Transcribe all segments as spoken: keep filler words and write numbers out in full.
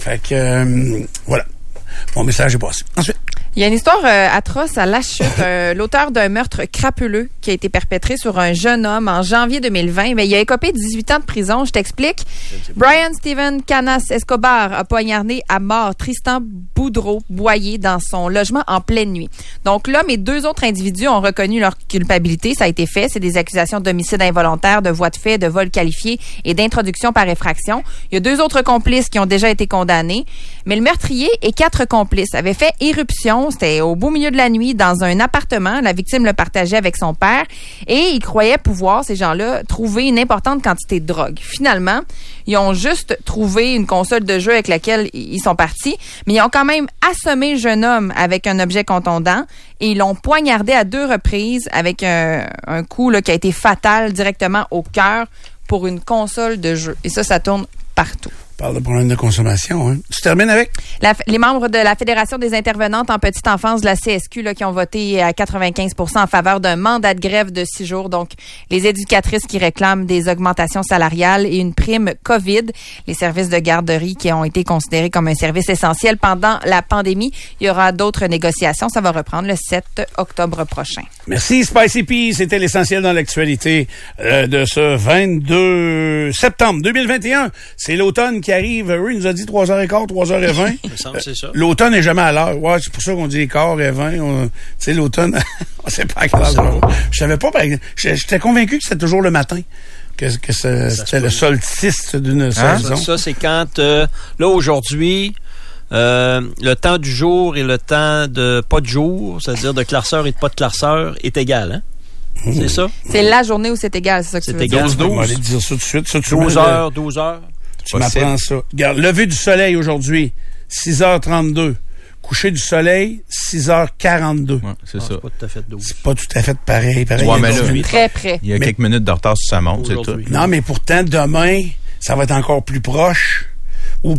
Fait que, euh, voilà. Mon message est passé. Ensuite. Il y a une histoire euh, atroce à La Chute. Euh, l'auteur d'un meurtre crapuleux qui a été perpétré sur un jeune homme en janvier deux mille vingt. Mais il a écopé dix-huit ans de prison. Je t'explique. Brian Steven Canas Escobar a poignardé à mort Tristan Boudreau-Boyer dans son logement en pleine nuit. Donc, l'homme et deux autres individus ont reconnu leur culpabilité. Ça a été fait. C'est des accusations d'homicide involontaire, de voie de fait, de vol qualifié et d'introduction par effraction. Il y a deux autres complices qui ont déjà été condamnés. Mais le meurtrier et quatre complices avaient fait irruption. C'était au beau milieu de la nuit dans un appartement. La victime le partageait avec son père et ils croyaient pouvoir, ces gens-là, trouver une importante quantité de drogue. Finalement, ils ont juste trouvé une console de jeu avec laquelle ils sont partis, mais ils ont quand même assommé le jeune homme avec un objet contondant et ils l'ont poignardé à deux reprises avec un, un coup là, qui a été fatal directement au cœur pour une console de jeu. Et ça, ça tourne partout. On parle de problème de consommation. Hein. Tu termines avec? La, les membres de la Fédération des intervenantes en petite enfance de la C S Q là, qui ont voté à quatre-vingt-quinze pour cent en faveur d'un mandat de grève de six jours. Donc, les éducatrices qui réclament des augmentations salariales et une prime COVID. Les services de garderie qui ont été considérés comme un service essentiel pendant la pandémie. Il y aura d'autres négociations. Ça va reprendre le sept octobre prochain. Merci, Spicy P. C'était l'essentiel dans l'actualité euh, de ce vingt-deux septembre deux mille vingt et un. C'est l'automne qui arrive. Oui, il nous a dit trois heures quinze, trois heures vingt. Il me semble que c'est ça. Euh, l'automne n'est jamais à l'heure. Ouais, c'est pour ça qu'on dit quart et vingt. Tu sais, l'automne, on sait pas à quelle heure. Je savais pas, par exemple. J'étais convaincu que c'était toujours le matin. Que, que ça, ça c'était le solstice d'une hein? saison. Ça, ça, c'est quand, euh, là, aujourd'hui, euh, le temps du jour et le temps de pas de jour, c'est-à-dire de clarceur et de pas de clarceur, est égal, hein? Mmh. C'est ça? C'est la journée où c'est égal, c'est ça que c'est tu veux égal. dire. On va aller dire ça tout de suite. Ça, douze heures, douze heures. Tu m'apprends ça. Regarde, lever du soleil aujourd'hui, six heures trente-deux. Coucher du soleil, six heures quarante-deux. Ouais, c'est ah, ça. C'est pas tout à fait douze. C'est pas tout à fait pareil. pareil ouais, mais là, très près. Il y a mais, quelques minutes de retard sur sa montre, c'est tout. Non, mais pourtant, demain, ça va être encore plus proche. Ou,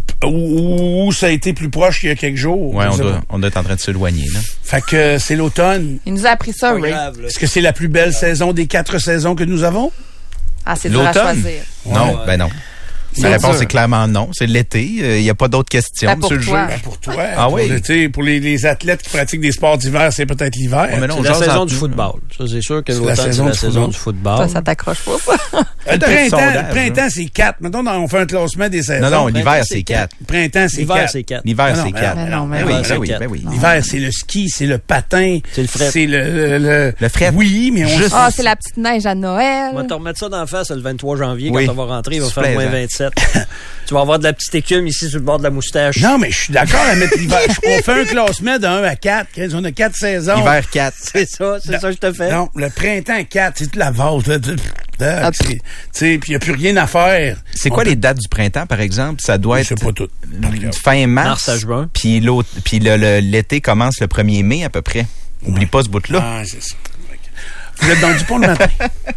ou, ou ça a été plus proche il y a quelques jours. Ouais, on doit, on doit être en train de s'éloigner, là. Fait que c'est l'automne. Il nous a appris ça, oui. Est-ce que c'est la plus belle saison des quatre saisons que nous avons? Ah, c'est dur à choisir. Non, ouais. ben non. C'est La réponse dur. est clairement non. C'est l'été. Il euh, n'y a pas d'autres questions Ben pour sur le toi. jeu. Ben pour toi. Ah pour oui. l'été, pour les, les athlètes qui pratiquent des sports d'hiver, c'est peut-être l'hiver. Ouais, mais là, on C'est la jase saison entre du nous, football. Ça, c'est sûr que C'est l'automne, la c'est saison la du saison football. du football. Ça, ça t'accroche pas, ça. Le printemps, sondage, le printemps c'est quatre. Mettons, on fait un classement des saisons. Non, non, l'hiver, printemps, c'est c'est quatre. Le printemps, c'est L'hiver, quatre. c'est quatre. L'hiver, Non, c'est non, quatre. mais non, mais Ben oui. oui, ben oui, quatre. ben oui. L'hiver, c'est le ski, c'est le patin. C'est le fret. C'est le... Le, le, Le fret. Oui, mais on... Juste- Ah, c'est la petite neige à Noël. On va te remettre ça dans la face le vingt-trois janvier Oui. quand on va rentrer. Il va C'est faire moins plaisant. vingt-sept. Tu vas avoir de la petite écume ici sur le bord de la moustache. Non, mais je suis d'accord à mettre l'hiver. On fait un classement de un à quatre. On a quatre saisons. L'hiver quatre. C'est ça, c'est ça que je te fais. Non, le printemps quatre, c'est toute la vase. Là. Ah, Tu sais, puis il n'y a plus rien à faire. C'est On quoi peut- les dates du printemps, par exemple? Ça doit Je être sais pas tout. Par cœur. fin mars. Mars à juin. Puis l'autre, puis le- le- l'été commence le premier mai à peu près. Oublie pas ce bout-là. Ah, c'est ça. Vous êtes dans Dupont le matin.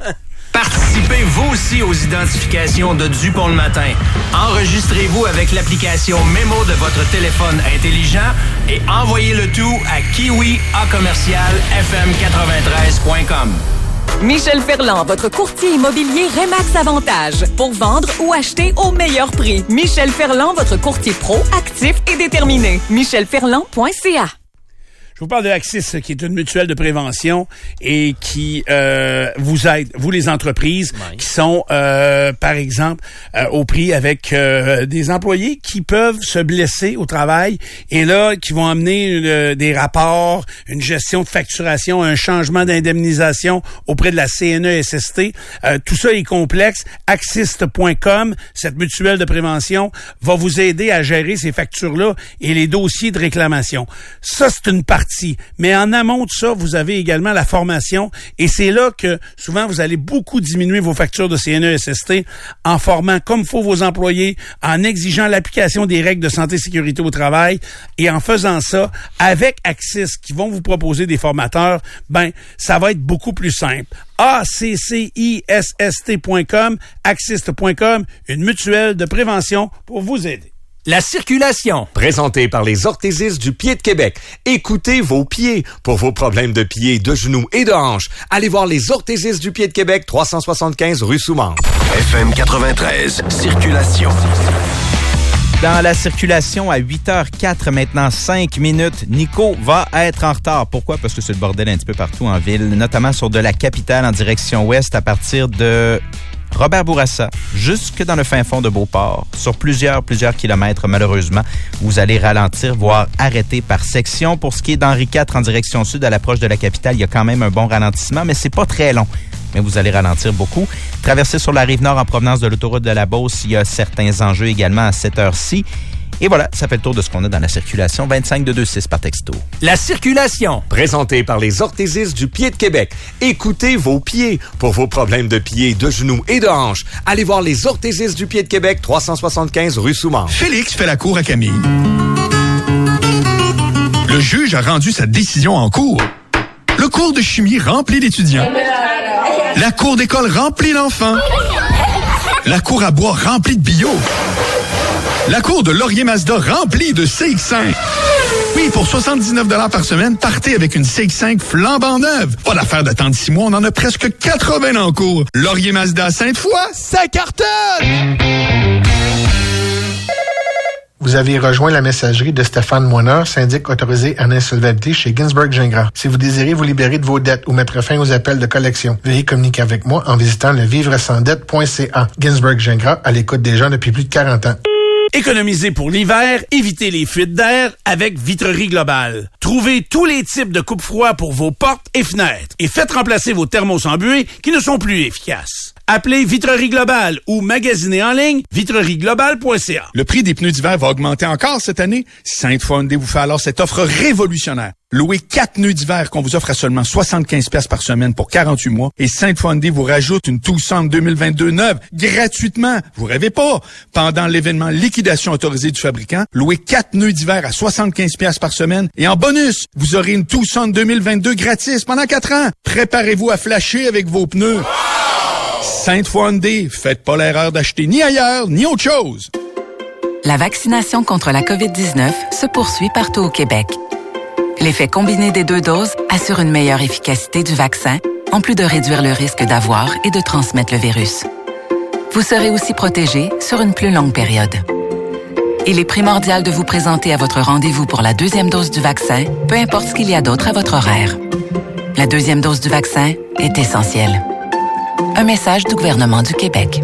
Participez vous aussi aux identifications de Dupont le matin. Enregistrez-vous avec l'application Mémo de votre téléphone intelligent et envoyez le tout à kiwi a commercial f m quatre-vingt-treize point com. Michel Ferland, votre courtier immobilier Remax Avantage. Pour vendre ou acheter au meilleur prix. Michel Ferland, votre courtier pro, actif et déterminé. michel ferland point c a. Je vous parle de Axis, qui est une mutuelle de prévention et qui euh, vous aide, vous les entreprises, Ouais. qui sont, euh, par exemple, euh, au prix avec euh, des employés qui peuvent se blesser au travail et là, qui vont amener euh, des rapports, une gestion de facturation, un changement d'indemnisation auprès de la C N E S S T. Euh, tout ça est complexe. Axist point com, cette mutuelle de prévention, va vous aider à gérer ces factures-là et les dossiers de réclamation. Ça, c'est une partie. Mais en amont de ça, vous avez également la formation et c'est là que souvent vous allez beaucoup diminuer vos factures de C N E S S T en formant comme faut vos employés, en exigeant l'application des règles de santé et sécurité au travail et en faisant ça avec Axis qui vont vous proposer des formateurs, ben ça va être beaucoup plus simple. A C C I S S T point com, axist point com, une mutuelle de prévention pour vous aider. La circulation, présentée par les orthésistes du pied de Québec. Écoutez vos pieds. Pour vos problèmes de pieds, de genoux et de hanches, allez voir les orthésistes du pied de Québec, trois cent soixante-quinze rue Soumare. F M quatre-vingt-treize, circulation. Dans la circulation, à huit heures quatre, maintenant cinq minutes, Nico va être en retard. Pourquoi? Parce que c'est le bordel un petit peu partout en ville, notamment sur de la capitale en direction ouest à partir de Robert Bourassa, jusque dans le fin fond de Beauport. Sur plusieurs, plusieurs kilomètres, malheureusement, vous allez ralentir, voire arrêter par section. Pour ce qui est d'Henri quatre en direction sud, à l'approche de la capitale, il y a quand même un bon ralentissement, mais c'est pas très long. Mais vous allez ralentir beaucoup. Traverser sur la Rive-Nord en provenance de l'autoroute de la Beauce, il y a certains enjeux également à cette heure-ci. Et voilà, ça fait le tour de ce qu'on a dans la circulation. vingt-cinq deux deux six par texto. La circulation, présentée par les orthésistes du pied de Québec. Écoutez vos pieds. Pour vos problèmes de pieds, de genoux et de hanches, allez voir les orthésistes du pied de Québec, trois cent soixante-quinze rue Souman. Félix fait la cour à Camille. Le juge a rendu sa décision en cours. Le cours de chimie rempli d'étudiants. La cour d'école remplie d'enfants. La cour à bois remplie de bio. La cour de Laurier Mazda remplie de C X cinq. Oui, pour soixante-dix-neuf dollars par semaine, partez avec une C X cinq flambant neuve. Pas d'affaire d'attendre six mois, on en a presque quatre-vingts en cours. Laurier Mazda Sainte-Foy, ça cartonne! Vous avez rejoint la messagerie de Stéphane Moineur, syndic autorisé en insolvabilité chez Ginsberg Gingras. Si vous désirez vous libérer de vos dettes ou mettre fin aux appels de collection, veuillez communiquer avec moi en visitant le vivre sans dette point c a. Ginsberg Gingras, à l'écoute des gens depuis plus de quarante ans. Économiser pour l'hiver, évitez les fuites d'air avec Vitrerie Globale. Trouvez tous les types de coupe-froid pour vos portes et fenêtres et faites remplacer vos thermos en buée qui ne sont plus efficaces. Appelez Vitrerie Globale ou magasinez en ligne vitrerie globale point c a. Le prix des pneus d'hiver va augmenter encore cette année. Sainte-Foy Hyundai vous fait alors cette offre révolutionnaire. Louez quatre pneus d'hiver qu'on vous offre à seulement soixante-quinze piastres par semaine pour quarante-huit mois. Et Sainte-Foy Hyundai vous rajoute une Tucson deux mille vingt-deux neuve gratuitement. Vous rêvez pas? Pendant l'événement liquidation autorisée du fabricant, louez quatre pneus d'hiver à soixante-quinze piastres par semaine. Et en bonus, vous aurez une Tucson deux mille vingt-deux gratis pendant quatre ans. Préparez-vous à flasher avec vos pneus. Wow! Sainte-Foy Hyundai, faites pas l'erreur d'acheter ni ailleurs, ni autre chose. La vaccination contre la covid dix-neuf se poursuit partout au Québec. L'effet combiné des deux doses assure une meilleure efficacité du vaccin, en plus de réduire le risque d'avoir et de transmettre le virus. Vous serez aussi protégé sur une plus longue période. Il est primordial de vous présenter à votre rendez-vous pour la deuxième dose du vaccin, peu importe ce qu'il y a d'autre à votre horaire. La deuxième dose du vaccin est essentielle. Un message du gouvernement du Québec.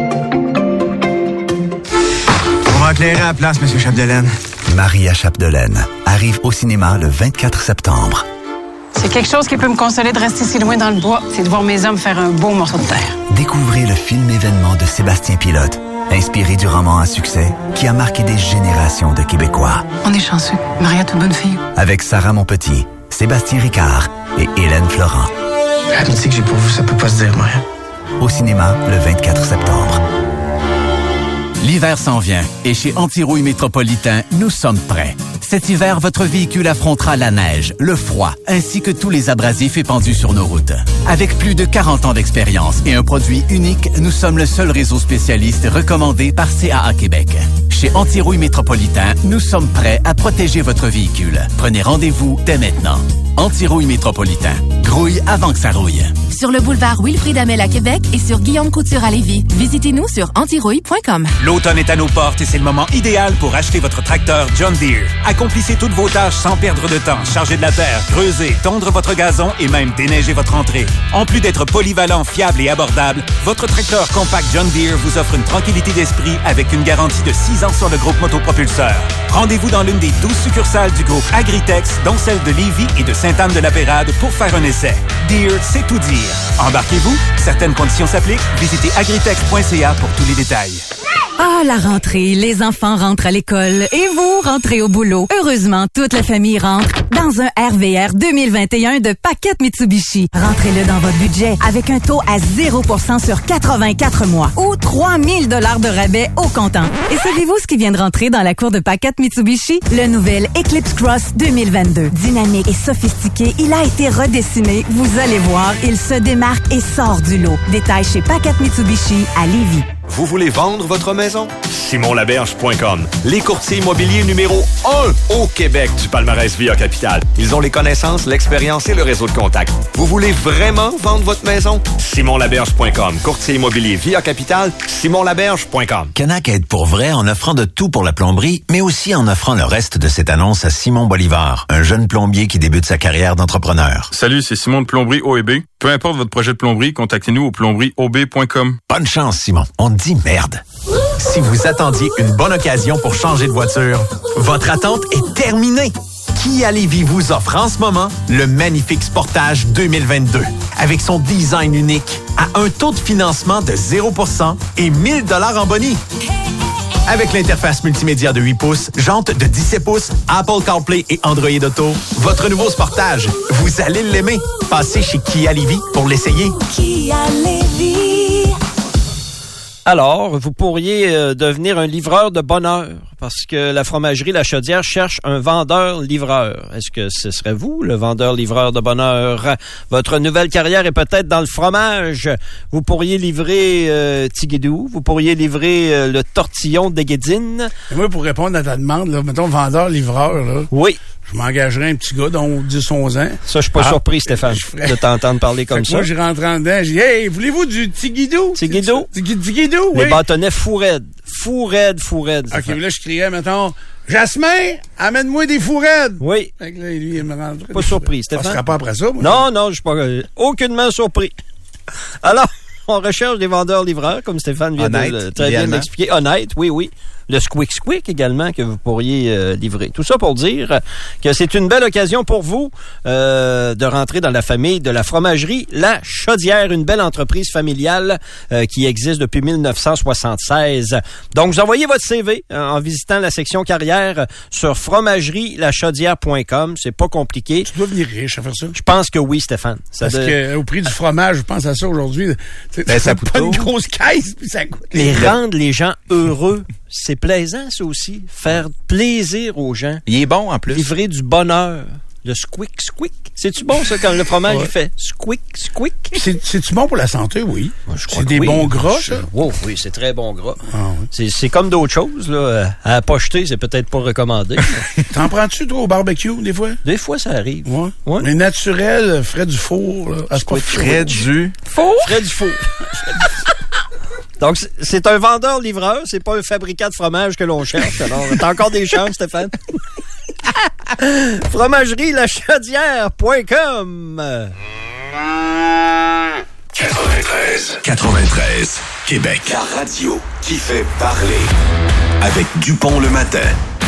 On va éclairer à la place, M. Chapdelaine. Maria Chapdelaine arrive au cinéma le vingt-quatre septembre. C'est quelque chose qui peut me consoler de rester si loin dans le bois, c'est de voir mes hommes faire un beau morceau de terre. Découvrez le film événement de Sébastien Pilote, inspiré du roman à succès qui a marqué des générations de Québécois. On est chanceux. Maria, toute bonne fille. Avec Sarah Monpetit, Sébastien Ricard et Hélène Florent. L'amitié que j'ai pour vous, ça peut pas se dire, Maria. Au cinéma le vingt-quatre septembre. L'hiver s'en vient et chez Antirouille Métropolitain, nous sommes prêts. Cet hiver, votre véhicule affrontera la neige, le froid, ainsi que tous les abrasifs épandus sur nos routes. Avec plus de quarante ans d'expérience et un produit unique, nous sommes le seul réseau spécialiste recommandé par C A A Québec. Chez Antirouille Métropolitain, nous sommes prêts à protéger votre véhicule. Prenez rendez-vous dès maintenant. Antirouille Métropolitain. Grouille avant que ça rouille. Sur le boulevard Wilfrid Hamel à Québec et sur Guillaume Couture à Lévis. Visitez-nous sur antirouille point com. L'automne est à nos portes et c'est le moment idéal pour acheter votre tracteur John Deere. Accomplissez toutes vos tâches sans perdre de temps. Charger de la terre, creuser, tondre votre gazon et même déneiger votre entrée. En plus d'être polyvalent, fiable et abordable, votre tracteur compact John Deere vous offre une tranquillité d'esprit avec une garantie de six ans sur le groupe motopropulseur. Rendez-vous dans l'une des douze succursales du groupe Agritex, dont celle de Lévis et de Sainte-Anne-de-la-Pérade pour faire un essai. Deere, c'est tout dire. Embarquez-vous, certaines conditions s'appliquent. Visitez agritex point c a pour tous les détails. Ah, la rentrée, les enfants rentrent à l'école et vous rentrez au boulot. Heureusement, toute la famille rentre dans un R V R deux mille vingt et un de Paquette Mitsubishi. Rentrez-le dans votre budget avec un taux à zéro pour cent sur quatre-vingt-quatre mois ou trois mille dollars de rabais au comptant. Et savez-vous ce qui vient de rentrer dans la cour de Paquette Mitsubishi? Le nouvel Eclipse Cross deux mille vingt-deux. Dynamique et sophistiqué, il a été redessiné. Vous allez voir, il se démarque et sort du lot. Détail chez Paquette Mitsubishi à Lévis. Vous voulez vendre votre maison? Simon Laberge point com, les courtiers immobiliers numéro un au Québec du palmarès Via Capital. Ils ont les connaissances, l'expérience et le réseau de contacts. Vous voulez vraiment vendre votre maison? Simon Laberge point com, courtier immobilier Via Capital, Simon Laberge point com. Canac aide pour vrai en offrant de tout pour la plomberie, mais aussi en offrant le reste de cette annonce à Simon Bolivar, un jeune plombier qui débute sa carrière d'entrepreneur. Salut, c'est Simon de Plomberie O E B. Peu importe votre projet de plomberie, contactez-nous au plomberie o b point com. Bonne chance, Simon. On te dit merde. Si vous attendiez une bonne occasion pour changer de voiture, votre attente est terminée. Kia Lévis vous offre en ce moment le magnifique Sportage deux mille vingt-deux. Avec son design unique, à un taux de financement de zéro pour cent et mille dollars en boni. Avec l'interface multimédia de huit pouces, jantes de dix-sept pouces, Apple CarPlay et Android Auto, votre nouveau Sportage, vous allez l'aimer. Passez chez Kia Lévis pour l'essayer. Kia Lévis. Alors, vous pourriez euh, devenir un livreur de bonheur parce que la fromagerie La Chaudière cherche un vendeur-livreur. Est-ce que ce serait vous, le vendeur-livreur de bonheur? Votre nouvelle carrière est peut-être dans le fromage. Vous pourriez livrer euh, Tigidou, vous pourriez livrer euh, le tortillon de Guédine. Et moi, pour répondre à ta demande, là, mettons vendeur-livreur, là. Oui. Je m'engagerais un petit gars dont dix onze ans. Ça, je suis pas ah, surpris, Stéphane, ferais... de t'entendre parler comme ça. Moi, je rentre en dedans, je dis, hey, voulez-vous du Tigidou? Tigidou? Tigidou, oui. Les bâtonnets fou raides. Fou raide, fou raide. OK, mais là, je criais, mettons, Jasmin, amène-moi des fou raides. Oui. Fait que là, lui, il me rentrait. Pas surpris, Stéphane. Ça sera pas après ça, moi. Non, non, je suis pas euh, aucunement surpris. Alors, on recherche des vendeurs-livreurs, comme Stéphane vient Honnête, de le, très bien l'expliquer. Honnête, oui, oui. Le Squick Squick également que vous pourriez euh, livrer. Tout ça pour dire que c'est une belle occasion pour vous euh, de rentrer dans la famille de la fromagerie La Chaudière, une belle entreprise familiale euh, qui existe depuis mille neuf cent soixante-seize. Donc, vous envoyez votre C V euh, en visitant la section carrière sur fromagerie la chaudière point com. C'est pas compliqué. Tu dois venir riche à faire ça. Je pense que oui, Stéphane. Ça Parce de... qu'au prix du fromage, je pense à ça aujourd'hui. Ben, ça coûte pas une grosse caisse, puis ça coûte. Mais rendre les gens heureux, c'est plaisant, ça aussi. Faire plaisir aux gens. Il est bon, en plus. Livrer du bonheur. Le squick, squick. C'est-tu bon, ça, quand le fromage, ouais. il fait squick, squick? C'est, c'est-tu bon pour la santé, oui? Moi, je crois c'est des oui. bons gras, ça? Oh, oui, c'est très bon gras. Ah, oui. c'est, c'est comme d'autres choses, là. À pocheter, c'est peut-être pas recommandé. T'en prends-tu, toi, au barbecue, des fois? Des fois, ça arrive. Ouais. ouais. Mais naturel, frais du four, là. Ah, c'est pas frais du... Four? Frais du four. Donc, c'est un vendeur-livreur, c'est pas un fabricant de fromage que l'on cherche. Alors, t'as encore des chances, Stéphane. Fromagerie la chaudière point com. quatre-vingt-treize. quatre-vingt-treize. Québec. La radio qui fait parler. Avec Dupont le matin.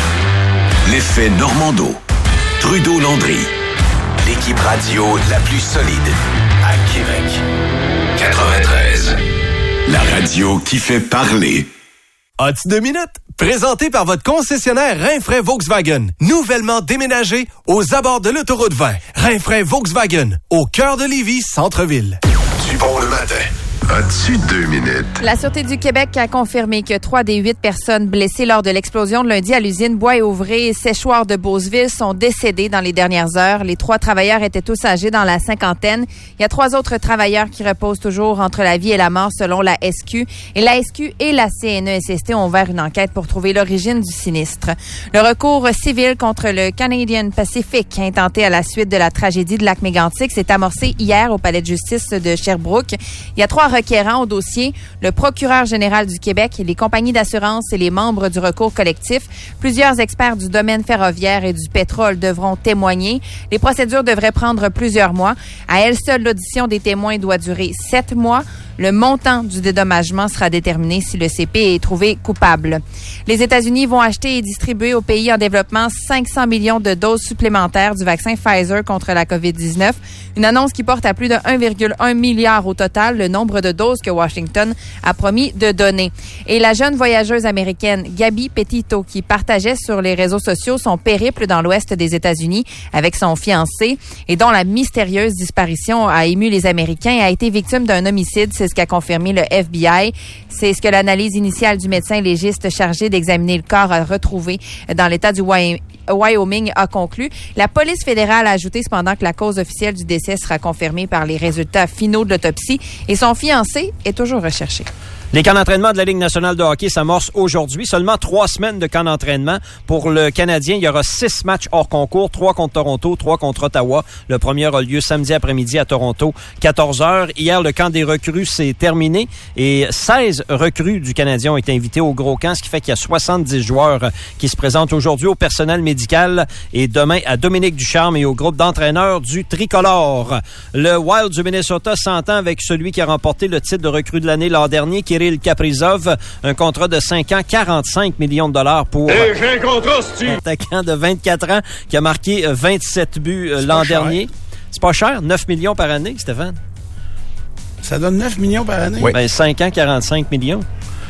L'effet Normando. Trudeau-Landry. L'équipe radio la plus solide à Québec. quatre-vingt-treize. La radio qui fait parler. As-tu deux minutes? Présenté par votre concessionnaire Rinfraie Volkswagen. Nouvellement déménagé aux abords de l'autoroute vingt. Rinfraie Volkswagen. Au cœur de Lévis, centre-ville. Dupont le matin. As-tu deux minutes? La Sûreté du Québec a confirmé que trois des huit personnes blessées lors de l'explosion de lundi à l'usine Bois et Ouvré Séchoir de Beauceville sont décédées dans les dernières heures. Les trois travailleurs étaient tous âgés dans la cinquantaine. Il y a trois autres travailleurs qui reposent toujours entre la vie et la mort selon la S Q. Et la S Q et la C N E S S T ont ouvert une enquête pour trouver l'origine du sinistre. Le recours civil contre le Canadian Pacific intenté à la suite de la tragédie de Lac-Mégantic s'est amorcé hier au palais de justice de Sherbrooke. Il y a trois requérants au dossier, le procureur général du Québec, les compagnies d'assurance et les membres du recours collectif. Plusieurs experts du domaine ferroviaire et du pétrole devront témoigner. Les procédures devraient prendre plusieurs mois. À elle seule, l'audition des témoins doit durer sept mois. Le montant du dédommagement sera déterminé si le C P est trouvé coupable. Les États-Unis vont acheter et distribuer aux pays en développement cinq cents millions de doses supplémentaires du vaccin Pfizer contre la covid dix-neuf. Une annonce qui porte à plus de un virgule un milliard au total le nombre de doses que Washington a promis de donner. Et la jeune voyageuse américaine Gabby Petito, qui partageait sur les réseaux sociaux son périple dans l'ouest des États-Unis avec son fiancé et dont la mystérieuse disparition a ému les Américains et a été victime d'un homicide, c'est ce qu'a confirmé le F B I. C'est ce que l'analyse initiale du médecin légiste chargé d'examiner le corps a retrouvé dans l'État du Wyoming a conclu. La police fédérale a ajouté cependant que la cause officielle du décès sera confirmée par les résultats finaux de l'autopsie et son fiancé est toujours recherché. Les camps d'entraînement de la Ligue nationale de hockey s'amorcent aujourd'hui. Seulement trois semaines de camps d'entraînement. Pour le Canadien, il y aura six matchs hors concours, trois contre Toronto, trois contre Ottawa. Le premier a lieu samedi après-midi à Toronto, quatorze heures. Hier, le camp des recrues s'est terminé et seize recrues du Canadien ont été invités au gros camp, ce qui fait qu'il y a soixante-dix joueurs qui se présentent aujourd'hui au personnel médical et demain à Dominique Ducharme et au groupe d'entraîneurs du Tricolore. Le Wild du Minnesota s'entend avec celui qui a remporté le titre de recrue de l'année l'an dernier, Kirill Kaprizov, un contrat de cinq ans, quarante-cinq millions de dollars pour Hey, j'ai un contrat, un attaquant de vingt-quatre ans qui a marqué vingt-sept buts euh, l'an dernier. C'est pas cher, neuf millions par année, Stéphane. Ça donne neuf millions par année? Oui. Ben, cinq ans, quarante-cinq millions.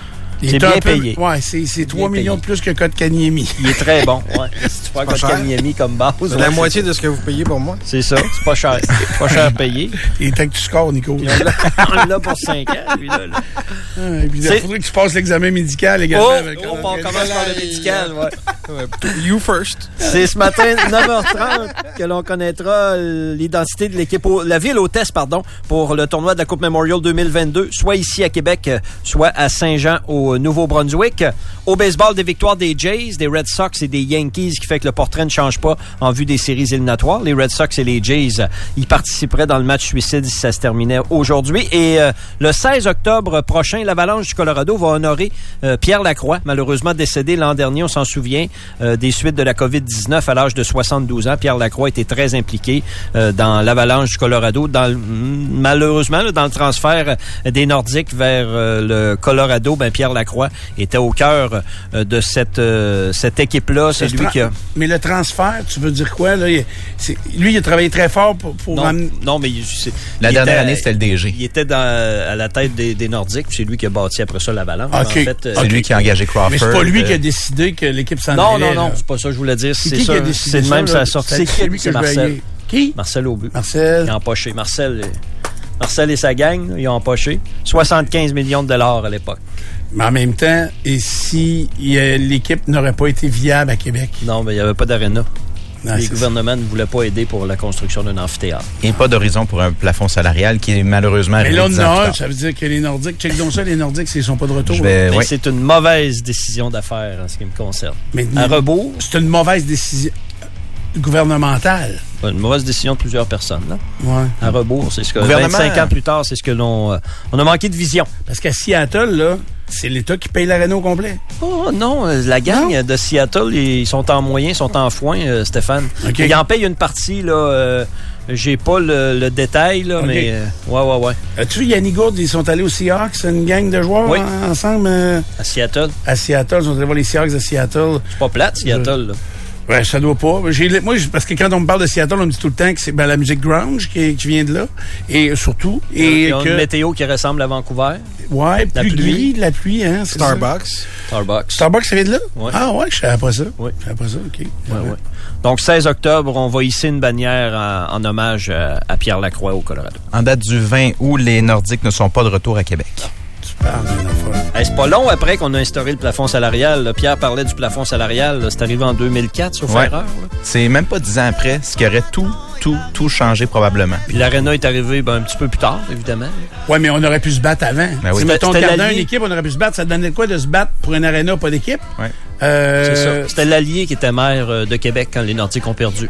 Il C'est est bien un peu- payé. Ouais, c'est, c'est trois Bien millions de plus que Kotkaniemi. Il est très bon, ouais. Si tu prends Pas cher. Kotkaniemi comme base. C'est ouais, la c'est moitié ça. de ce que vous payez pour moi. C'est ça, c'est pas cher. C'est pas cher payé. Il est temps que tu scores, Nico. Puis on l'a- on l'a pour cinq ans, lui, là. là. Ah, et puis, il C'est- faudrait que tu passes l'examen médical également. Oh, avec- oh, on commence par le médical, ouais. You first. C'est ce matin, neuf heures trente, que l'on connaîtra l'identité de l'équipe, au- la ville hôtesse, pardon, pour le tournoi de la Coupe Memorial deux mille vingt-deux, soit ici à Québec, soit à Saint-Jean, au Nouveau-Brunswick. Au baseball, des victoires des Jays, des Red Sox et des Yankees, qui fait que le portrait ne change pas en vue des séries éliminatoires. Les Red Sox et les Jays y participeraient dans le match suicide si ça se terminait aujourd'hui. Et euh, le seize octobre prochain, l'Avalanche du Colorado va honorer euh, Pierre Lacroix, malheureusement décédé l'an dernier, on s'en souvient, euh, des suites de la covid dix-neuf à l'âge de soixante-douze ans. Pierre Lacroix était très impliqué euh, dans l'Avalanche du Colorado, dans le- malheureusement là, dans le transfert des Nordiques vers euh, le Colorado. Ben, Pierre Lacroix était au cœur euh, de cette, euh, cette équipe-là. C'est Le lui tra- qui a... Mais le transfert, tu veux dire quoi? Là? Il- c'est- Lui, il a travaillé très fort pour, pour Non, amener- non, mais il- c'est- La il dernière était- année, c'était le D G. Il était dans, à la tête des, des Nordiques, puis c'est lui qui a bâti après ça l'Avalanche. OK. En fait, euh, C'est lui qui a engagé Crawford. Mais c'est pas lui euh, qui a décidé que l'équipe s'en Non, allait, non, non, là. c'est pas ça que je voulais dire. C'est C'est qui ça. qui a décidé C'est de ça, même là? ça a sorti. C'est C'est lui que C'est je Marcel. voyais. Qui? Marcel Aubu. Marcel. Il a empoché. Marcel, euh, Marcel et sa gang, ils ont empoché soixante-quinze millions de dollars à l'époque. Mais en même temps, et si il y a- l'équipe n'aurait pas été viable à Québec? Non, mais il n'y avait pas d'aréna. Non, Les c'est gouvernements ne voulaient pas aider pour la construction d'un amphithéâtre. Et pas d'horizon pour un plafond salarial qui est malheureusement Mais arrivé là, on dix en ans a plus un, tard. ça veut dire que les Nordiques, check donc ça, les Nordiques, s'ils sont pas de retour. Je là. vais- Mais oui. c'est une mauvaise décision d'affaires en ce qui me concerne. Mais À rebours, c'est une mauvaise décision gouvernementale. une mauvaise décision de plusieurs personnes. Là. Ouais. À rebours, c'est ce que Gouvernement- vingt-cinq ans plus tard, c'est ce que l'on euh, on a manqué de vision. Parce qu'à Seattle, là, c'est l'État qui paye l'aréna au complet. Oh non, euh, la gang de Seattle, ils sont en moyen, ils sont en foin, euh, Stéphane. OK. Ils en payent une partie, là. euh, j'ai pas le, le détail, là, OK. mais euh, ouais, ouais, ouais. As-tu vu, Yannick Gourde, ils sont allés aux Seahawks, une gang de joueurs Oui. en- ensemble euh, À Seattle, à Seattle. Ils sont allés voir les Seahawks de Seattle. c'est pas plate, Seattle, là. Ouais, ça doit pas. J'ai, moi, je- parce que quand on me parle de Seattle, on me dit tout le temps que c'est ben, la musique grunge qui, qui vient de là. Et surtout. Et Ils ont que, une météo qui ressemble à Vancouver. ouais, la plus pluie. gris, de la pluie, hein. c'est ça. Starbucks. Starbucks. Starbucks, ça vient de là? Ouais. Ah ouais, je savais pas ça. Oui. Je savais pas ça, OK. Ouais, ouais. Donc, seize octobre, on va hisser une bannière en, en hommage à, à Pierre Lacroix au Colorado. En date du vingt août, les Nordiques ne sont pas de retour à Québec. Tu parles d'une affaire. Hey, c'est pas long après qu'on a instauré le plafond salarial. là. Pierre parlait du plafond salarial. là. C'est arrivé en deux mille quatre, sauf Ouais. erreur. là. C'est même pas dix ans après, ce qui aurait tout, tout, tout changé probablement. Puis l'aréna est arrivé ben, un petit peu plus tard, évidemment. Ouais, mais on aurait pu se battre avant. Ben oui. Si, mettons, C'était gardant l'allié. une équipe, on aurait pu se battre. Ça te donnait quoi de se battre pour une aréna, pas d'équipe? Ouais. Euh, C'est ça. C'était l'allié qui était maire euh, de Québec quand les Nordiques ont perdu.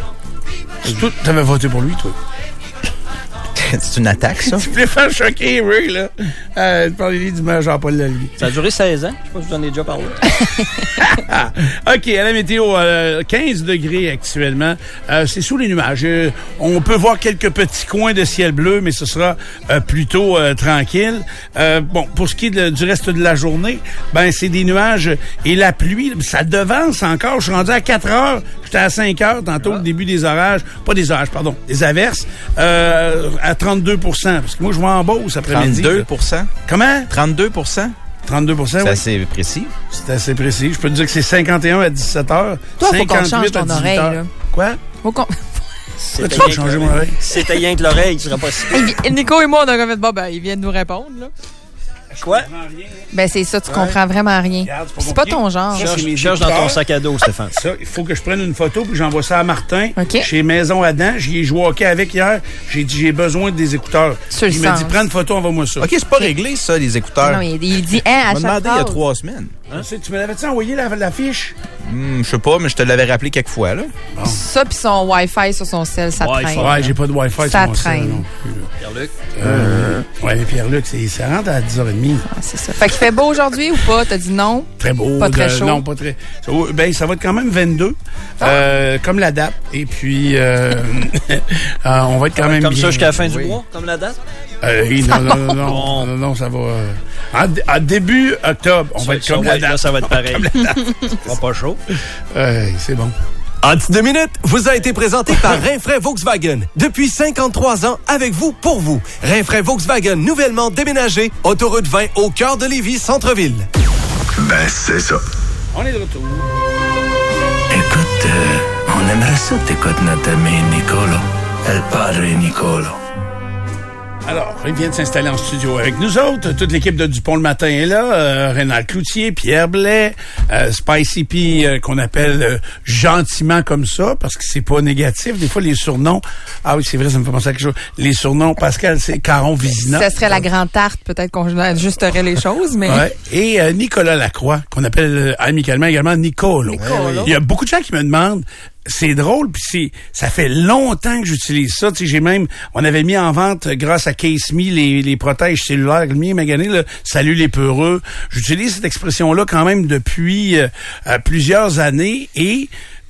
Tout, t'avais voté pour lui, toi. C'est une attaque, ça? Tu voulais faire choquer Ray, là. Euh, parler du maire Jean-Paul Lallier. Ça a duré seize ans. Je sais pas si vous en avez déjà parlé. OK, à la météo, euh, quinze degrés actuellement. Euh, c'est sous les nuages. Euh, on peut voir quelques petits coins de ciel bleu, mais ce sera euh, plutôt euh, tranquille. Euh, bon, pour ce qui est de- du reste de la journée, ben c'est des nuages et la pluie, ça devance encore. Je suis rendu à quatre heures. J'étais à cinq heures, tantôt, le début des orages. Pas des orages, pardon, des averses. Euh, à trente-deux pour cent. Parce que moi, je vais en Beauce après-midi. trente-deux pour cent? Comment? trente-deux pour cent? trente-deux pour cent, C'est oui. assez précis. C'est assez précis. Je peux te dire que c'est cinquante et un à dix-sept heures. Toi, faut qu'on change cinquante-huit à ton dix-huit oreille, heures. là. Quoi? Faut qu'on- C'était tu vas rien changer que mon l'oreille. oreille? C'était rien que l'oreille, tu seras pas si... Il vi- Nico et moi, on a fait bon, ben, ils viennent nous répondre, là. Quoi? Ben, c'est ça, tu comprends vraiment rien. Regarde, C'est pas ton genre. Ça, c'est mes Cherche dans ton écouteurs. sac à dos, Stéphane. Ça, il faut que je prenne une photo puis j'envoie ça à Martin OK. chez Maison Adam. J'y ai joué au hockey avec hier. J'ai dit j'ai besoin des écouteurs. Sur le Il m'a dit sens. prends une photo, envoie-moi ça. OK, c'est pas réglé, ça, les écouteurs. Non, il, il dit hein à On m'a chaque demandé il y a phrase. trois semaines. Hein? Tu me l'avais-tu envoyé la, la fiche? Hmm, je sais pas, mais je te l'avais rappelé quelques fois, là. Ça, puis son Wi-Fi sur son cell, ça Ouais, traîne. Ouais, j'ai pas de Wi-Fi Ça sur mon cell traîne. non plus, là. Pierre-Luc? Euh, ouais, mais Pierre-Luc, c'est, ça rentre à dix heures trente. Ah, c'est ça. Fait qu'il fait beau aujourd'hui ou pas? T'as dit non? Très beau. Pas très de- chaud? Non, pas très. Ça, ben, ça va être quand même vingt-deux, euh, comme la date. Et puis, euh, euh, on va être quand même Comme bien. ça jusqu'à la fin du Oui. mois, comme la date? Euh, oui, non, non, non, non, non, non, ça va. euh, en, d- en début octobre, on Ça- va être ça comme va la être- là, date. ça va être pareil. Comme la date. Ça va pas chaud. Euh, c'est bon. En dessous de minutes, vous a été présenté par Rinfraie Volkswagen. Depuis cinquante-trois ans, avec vous, pour vous. Rinfraie Volkswagen, nouvellement déménagé, autoroute vingt au cœur de Lévis, centre-ville. Ben, c'est ça. On est de retour. Écoute, euh, on aimerait ça t'écouter notre ami Nicolo. El Padre Nicolo. Alors, il vient de s'installer en studio avec nous autres. Toute l'équipe de Dupont le matin est là. Euh, Rénal Cloutier, Pierre Blais, euh, Spicy P, euh, qu'on appelle euh, gentiment comme ça, parce que c'est pas négatif. Des fois, les surnoms... Ah oui, c'est vrai, ça me fait penser à quelque chose. Les surnoms, Pascal, c'est Caron Vizina. Ça serait la grande tarte, peut-être qu'on ajusterait les choses, mais... Ouais. Et euh, Nicolas Lacroix, qu'on appelle euh, amicalement également Nicolo. Nicolo. Il y a beaucoup de gens qui me demandent... C'est drôle, puis c'est, ça fait longtemps que j'utilise ça. Tu sais, j'ai même, on avait mis en vente euh, grâce à Case Me les, les protèges cellulaires. Le mien est magané, là, salut les peureux. J'utilise cette expression-là quand même depuis euh, euh, plusieurs années et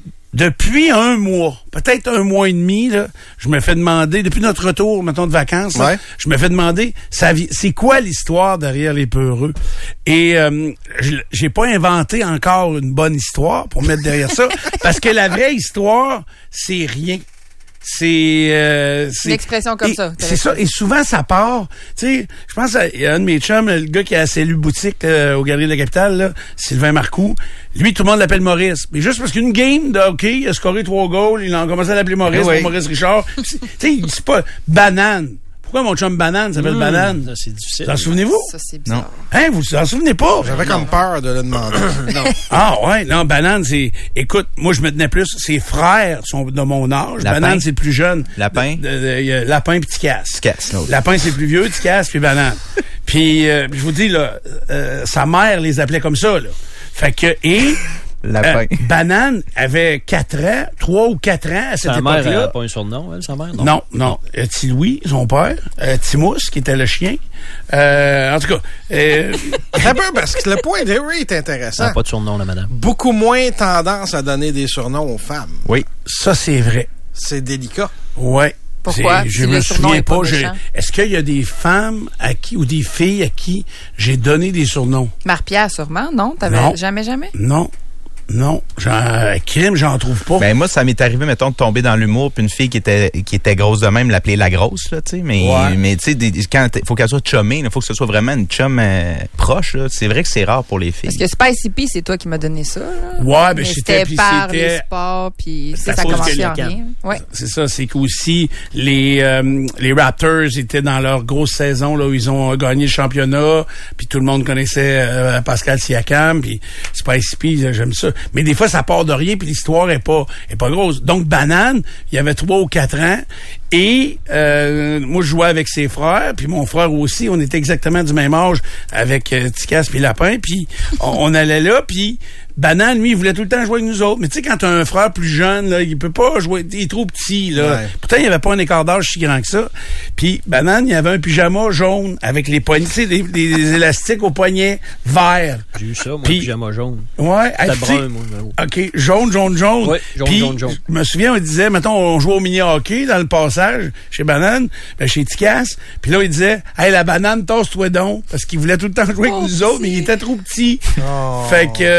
depuis un mois, peut-être un mois et demi, là, je me fais demander, depuis notre retour, mettons, de vacances, là, Ouais. je me fais demander, ça vi- c'est quoi l'histoire derrière les peureux? Et euh, je- j'ai pas inventé encore une bonne histoire pour mettre derrière ça, parce que la vraie histoire, c'est rien. C'est euh, c'est Une expression comme et- ça. C'est ça. Et souvent, ça part. Tu sais, je pense à il y a un de mes chums, le gars qui a la cellule boutique euh, au Galerie de la Capitale, là, Sylvain Marcoux. Lui, tout le monde l'appelle Maurice. Mais juste parce qu'une game de hockey, il a scoré trois goals, il a commencé à l'appeler Maurice, Oui. pour Maurice Richard. Tu sais, il dit pas banane. Pourquoi mon chum Banane s'appelle Mmh, Banane? ça, c'est difficile. Vous en souvenez-vous? Ça, c'est bizarre. Hein, vous vous en souvenez pas? J'avais comme peur de le demander. Non. Ah ouais, non, Banane, c'est... Écoute, moi, je me tenais plus... Ses frères sont de mon âge. Lapin. Banane, c'est le plus jeune. Lapin. De- de- de- y a Lapin puis Ticasse. Ticasse, l'autre. Lapin, c'est le plus vieux, Ticasse puis Banane. Puis, euh, je vous dis, là, euh, sa mère les appelait comme ça, là. Fait que... Et... Lapin. euh, Banane avait quatre ans, trois ou quatre ans à cette Sa mère, elle époque-là. n'a pas un surnom, elle, sa mère? Non. Non, non. Euh, Petit Louis, son père. Euh, Timousse, qui était le chien. Euh, en tout cas... Euh, Un peu, parce que le point de Harry est intéressant. Elle n'a pas de surnom, la madame. Beaucoup moins tendance à donner des surnoms aux femmes. Oui. ça, c'est vrai. C'est délicat. Ouais. Pourquoi? C'est- Si Je le me surnom souviens est pas pas. j'ai- méchant. Est-ce qu'il y a des femmes à qui ou des filles à qui j'ai donné des surnoms? Marie-Pierre, sûrement, non? T'avais Non. jamais, jamais? Non. Non. J'en, crime, j'en trouve pas. Ben moi, ça m'est arrivé, mettons, de tomber dans l'humour, puis une fille qui était qui était grosse de même, l'appeler la grosse, là, tu sais. Mais, Ouais. mais tu sais, des- quand il faut qu'elle soit chummée, il faut que ce soit vraiment une chum euh, proche, là. C'est vrai que c'est rare pour les filles. Parce que Spicy P, c'est toi qui m'as donné ça. Là. Ouais, ben Mais c'était, c'était puis par c'était- les sports, puis C'est ça à ça cause commençait que en le camp. rien. Ouais. C'est ça, c'est qu'aussi les euh, les Raptors étaient dans leur grosse saison là où ils ont gagné le championnat, puis tout le monde connaissait euh, Pascal Siakam, puis Spicy P, j'aime ça. Mais des fois ça part de rien, puis l'histoire est pas est pas grosse. Donc Banane, il y avait trois ou quatre ans, et euh, moi je jouais avec ses frères, puis mon frère aussi, on était exactement du même âge avec euh, Ticasse puis Lapin, puis on, on allait là, puis Banane, lui, il voulait tout le temps jouer avec nous autres. Mais tu sais, quand t'as un frère plus jeune, là, il peut pas jouer. Il est trop petit, là. Ouais. Pourtant, il n'y avait pas un écart d'âge si grand que ça. Puis, Banane, il y avait un pyjama jaune avec les poignets, tu sais, des, des- des élastiques aux poignets verts. J'ai eu ça, moi, Puis- un pyjama jaune. Ouais. C'était hey, tu sais, brun, moi. j'avoue. OK, jaune, jaune, jaune. Oui, jaune, Puis, jaune, jaune. Je me souviens, on disait, mettons, on jouait au mini-hockey dans le passage chez Banane, ben, chez Ticasse. Puis là, il disait, hey, la banane, tasse-toi donc. Parce qu'il voulait tout le temps jouer avec Oh, nous autres, mais il était trop petit. Fait que euh, c'était la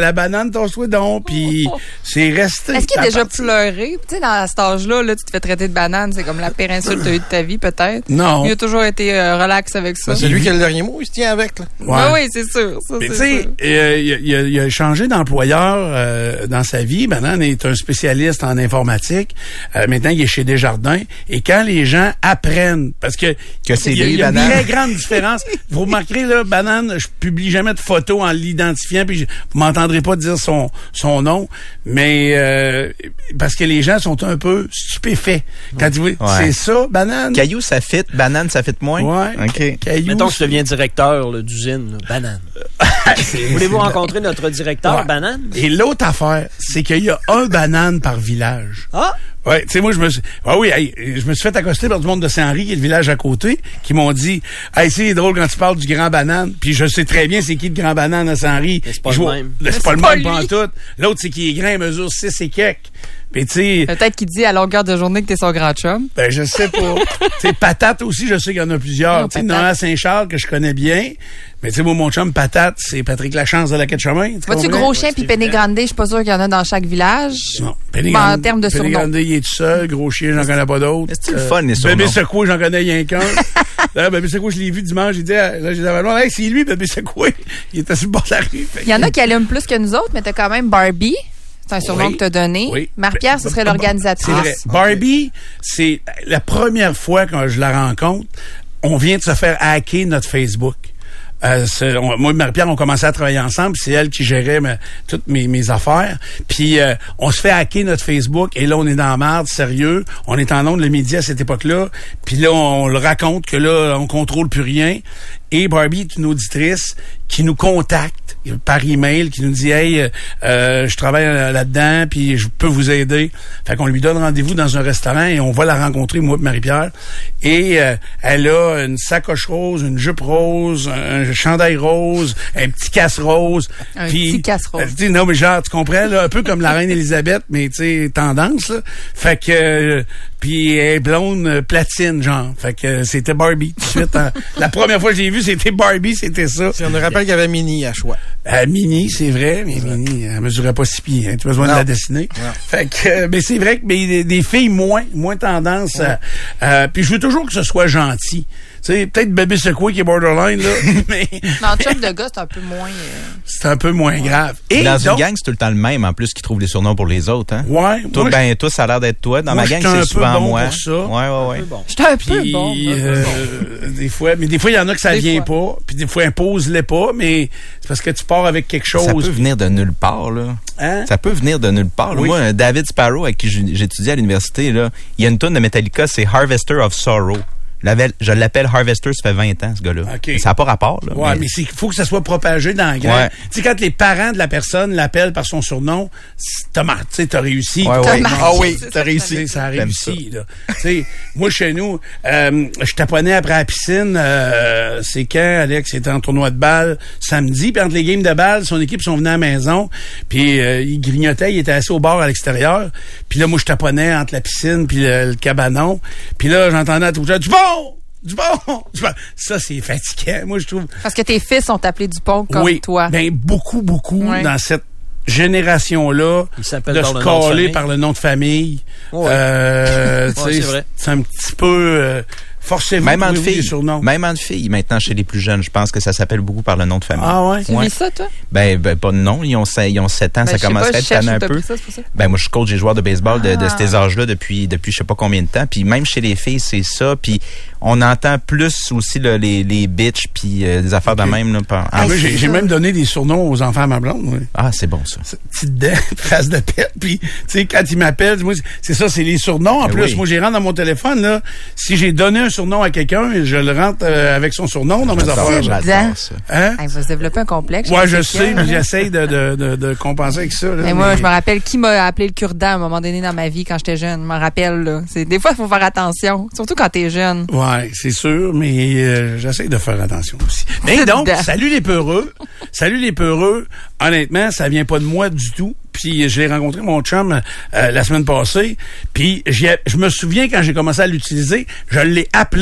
la banane, tasse-toi donc. Puis c'est resté. Est-ce qu'il a déjà partie. pleuré? Tu sais, dans cet âge-là, là, tu te fais traiter de banane, c'est comme la pire insulte que tu as eue de ta vie, peut-être. Non. Il a toujours été euh, relax avec ça. Ben, c'est lui qui a le dernier mot, il se tient avec, là. Ouais. Ah oui, c'est sûr. Ça, Mais c'est tu sais, sûr. euh, il, a, il a- il a changé d'employeur euh, dans sa vie. Banane est un spécialiste en informatique. Euh, maintenant, il est chez Desjardins. Et quand les gens apprennent, parce que Que c'est il y a, lui, il y a une Banane. très grande différence. Vous remarquerez, là, Banane, je publie jamais de photos en l'identifiant, puis je, vous m'entendrez pas dire son son nom, mais euh, parce que les gens sont un peu stupéfaits. Quand tu vois, Ouais. c'est ça, Banane? Caillou, ça fit. Banane, ça fit moins. Ouais. OK. Caillou, Mettons que je deviens directeur là, d'usine, là, banane. Voulez-vous rencontrer notre directeur, Ouais. banane? Et l'autre affaire, c'est qu'il y a un banane par village. Ah! Ouais, tu sais, moi, je me suis, ah oui, hey, je me suis fait accoster par du monde de Saint-Henri, qui est le village à côté, qui m'ont dit, hey, c'est drôle quand tu parles du Grand Banane, puis je sais très bien c'est qui le Grand Banane à Saint-Henri. Mais c'est pas Je le vois- même. C'est Mais pas c'est le pas même lui. pantoute. L'autre, c'est qui est grand, il mesure six et quelques. Puis tu sais, Peut-être qu'il dit à longueur de journée que t'es son grand chum. ben, je sais pas. Tu sais, Patate aussi, je sais qu'il y en a plusieurs. Non, Tu sais, Patate. Noah Saint-Charles, que je connais bien. Mais tu sais, moi, mon chum Patate, c'est Patrick Lachance de la Quai de Chemin. Tu Vois-tu comprends? Gros Chien puis Pénégrandé, je suis pas sûr qu'il y en a dans chaque village. Non. Ben, en termes de surnom. Pénégrandé, il est tout seul. Gros Chien, j'en connais pas d'autres. C'est le fun, les surnoms. Bébé Secoué, j'en connais rien qu'un. Là, Bébé Secoué, je l'ai vu dimanche. J'ai dit, ah, là, j'ai dit, ah, hey, c'est lui, Bébé Secoué. Il était sur le bord de la rue. Fait Il y en a que- qui allument plus que nous autres, mais t'as quand même Barbie. C'est un surnom Oui. que t'as donné. Oui. Marie-Pierre, ce serait C'est l'organisatrice. vrai. Barbie, c'est la première fois que je la rencontre, on vient de se faire hacker notre Facebook. Euh, c'est- on- moi et Marie-Pierre, on commençait à travailler ensemble. C'est elle qui gérait ma- toutes mes, mes affaires. Puis euh, on se fait hacker notre Facebook. Et là, on est dans la merde, sérieux. On est en ondes le midi à cette époque-là. Puis là, on le raconte que là, on contrôle plus rien. Et Barbie est une auditrice qui nous contacte par email, qui nous dit « Hey, euh, euh, je travaille là-dedans, puis je peux vous aider. » Fait qu'on lui donne rendez-vous dans un restaurant et on va la rencontrer, moi et Marie-Pierre. Et euh, elle a une sacoche rose, une jupe rose, un chandail rose, un petit casse rose. Un Puis, petit casse-rose. euh, tu sais, non, mais genre, tu comprends, là, un peu comme la reine Élisabeth, mais tu sais, tendance, là. Fait que, euh, puis elle est blonde euh, platine, genre. Fait que euh, c'était Barbie, tout de suite. hein. La première fois que j'ai vu, c'était Barbie, c'était ça. Si on nous rappelle qu'il y avait Mini à choix. Euh, Mini, c'est vrai, mais Mini, elle mesurait pas six pieds. Hein. Tu as besoin Non. de la dessiner. Non. Fait que, euh, mais c'est vrai que mais des, des filles moins, moins tendance. à- à- puis je veux toujours que ce soit gentil. Tu sais, peut-être Bébé Secoué qui est borderline là, mais Mais en chum de gars, c'est un peu moins. euh, c'est un peu moins grave. Et Dans donc, une gang, c'est tout le temps le même, en plus, qui trouve les surnoms pour les autres. Hein? ouais, Toi, moi, ben, toi, ça a l'air d'être toi. Dans moi, ma gang, j'étais un c'est peu souvent bon moi. pour ça. Ouais, ouais, ouais. J'étais un peu Puis, bon. un peu euh, bon. des fois, mais des fois, il y en a que ça Des vient pas. Puis des fois, impose-les pas, mais c'est parce que tu pars avec quelque chose. Ça peut venir de nulle part, là. Hein? Ça peut venir de nulle part. là. Oui. Moi, David Sparrow, avec qui j'ai- j'étudiais à l'université, là, il y a une tonne de Metallica, c'est Harvester of Sorrow. Je l'appelle- Je l'appelle Harvester, ça fait vingt ans, ce gars-là. OK. Mais ça n'a pas rapport, là. Ouais, mais, mais- c'est faut que ça soit propagé dans le grand. Ouais. Tu sais, quand les parents de la personne l'appellent par son surnom, c'est- t'as mar- tu sais, t'as réussi. Ouais, T'as ouais. marqué, Ah oui, c'est t'as ça, réussi. Ça a J'aime réussi, là. Tu sais, moi, chez nous, euh, je taponnais après la piscine, euh, c'est quand Alex était en tournoi de balle samedi, puis entre les games de balle, son équipe sont venus à la maison, puis euh, il grignotait, il était assis au bar à l'extérieur, puis là, moi, je taponnais entre la piscine puis le, le cabanon, puis là, j'entendais à tout le temps, du bon! Du bon! Du bon! Ça, c'est fatigant, moi, je trouve. Parce que tes fils sont appelés Dupont comme Oui, toi. ben beaucoup, beaucoup Ouais. dans cette génération-là Il s'appelle de par se le nom de caler famille. par le nom de famille. Ouais. Euh, tu Ouais, sais, c'est vrai. c'est un petit peu euh, forcément Même en des filles. surnoms. Même en filles, maintenant, chez les plus jeunes, je pense que ça s'appelle beaucoup par le nom de famille. Ah ouais? Tu vis ça, toi? Ben, ben, pas de nom. Ils ont, se- ils ont sept ans, Ben, ça je sais commence pas, à je être cherche tanné où un t'as peu. pris ça, c'est pour ça. Ben, moi, je suis coach des joueurs de baseball de, de Ah. ces âges-là depuis, depuis je sais pas combien de temps. Puis même chez les filles, c'est ça. Puis on entend plus aussi là, les, les bitches puis euh, des affaires de même. Là, par- Ah, en- moi, j'ai j'ai même donné des surnoms aux enfants à ma blonde. Oui. Ah, c'est bon, ça. Petite dent, face de pète. Puis, tu sais, quand ils m'appellent, moi, c'est ça, c'est les surnoms. En Ben plus, oui. moi, j'ai rentre dans mon téléphone, là. Si j'ai donné un surnom à quelqu'un, je le rentre euh, avec son surnom dans mes J'adore, affaires. j'adore Dedans. ça. Hein? Il va se développer un complexe. Ouais, je sais sais, pas. mais j'essaye de, de, de, de compenser avec ça. Là, Et moi, mais- je me rappelle qui m'a appelé le cure-dent à un moment donné dans ma vie quand j'étais jeune. Je me rappelle, là. C'est, des fois, il faut faire attention. Surtout quand t'es jeune. Ouais, c'est sûr, mais euh, j'essaie de faire attention aussi. Mais donc, Dedans. salut les peureux. Salut les peureux. Honnêtement, ça vient pas de moi du tout. Puis je l'ai rencontré, mon chum, euh, la semaine passée. Puis j'y ai- je me souviens, quand j'ai commencé à l'utiliser, je l'ai appelé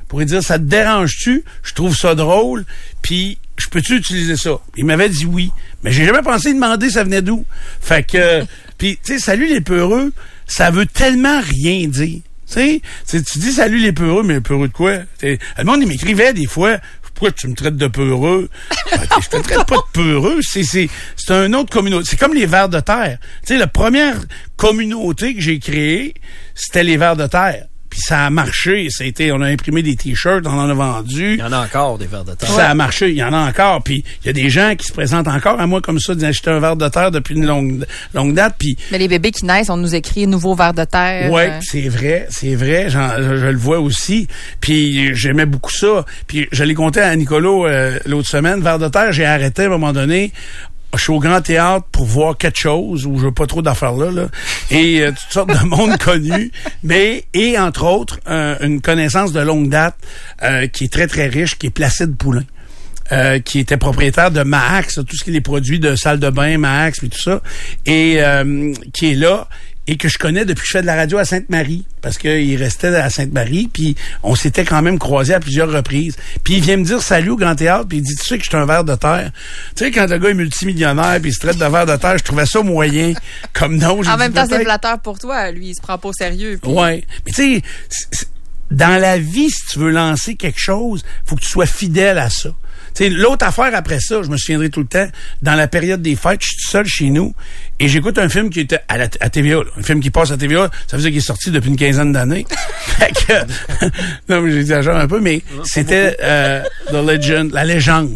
pour lui dire, ça te dérange-tu? Je trouve ça drôle, puis je peux-tu utiliser ça? Il m'avait dit oui, mais j'ai jamais pensé demander ça venait d'où. Fait que, puis tu sais, salut les peureux, ça veut tellement rien dire. Tu sais, tu dis salut les peureux, mais peureux de quoi? T'sais, le monde, il m'écrivait des fois, pourquoi tu me traites de peureux? Je te traite pas de peureux, c'est, c'est, c'est une autre communauté. C'est comme les vers de terre. Tu sais, la première communauté que j'ai créée, c'était les vers de terre. Puis ça a marché. Ça a été, on a imprimé des t-shirts, on en a vendu. Il y en a encore des vers de terre. Ça a marché, il y en a encore. Puis il y a des gens qui se présentent encore à moi comme ça, disant acheter un verre de terre depuis une longue longue date. Puis mais les bébés qui naissent, on nous écrit nouveau verre de terre. Ouais, c'est vrai, c'est vrai. J'en, je, je le vois aussi. Puis j'aimais beaucoup ça. Puis je l'ai compté à Nicolo euh, l'autre semaine. Verre de terre, j'ai arrêté à un moment donné. Je suis au Grand Théâtre pour voir quelque chose où je veux pas trop d'affaires là, là. Et euh, toutes sortes de monde connu, mais et entre autres euh, une connaissance de longue date euh, qui est très très riche, qui est Placide Poulain. Euh, qui était propriétaire de Max, tout ce qui est les produits de salle de bain, Max, et tout ça, et euh, qui est là, et que je connais depuis que je fais de la radio à Sainte-Marie, parce qu'il restait à Sainte-Marie, puis on s'était quand même croisés à plusieurs reprises. Puis il vient me dire salut au Grand Théâtre, puis il dit, tu sais que je suis un ver de terre. Tu sais, quand le gars est multimillionnaire, puis il se traite de ver de terre, je trouvais ça moyen, comme non. En même temps, c'est flatteur pour toi, lui, il se prend pas au sérieux. Puis... Ouais, mais tu sais, dans la vie, si tu veux lancer quelque chose, faut que tu sois fidèle à ça. T'sais, l'autre affaire après ça, je me souviendrai tout le temps, dans la période des fêtes, je suis tout seul chez nous et j'écoute un film qui était à la à T V A, là, un film qui passe à T V A, ça veut dire qu'il est sorti depuis une quinzaine d'années. Fait que, non, mais j'exagère un peu, mais c'était euh, The Legend, la légende.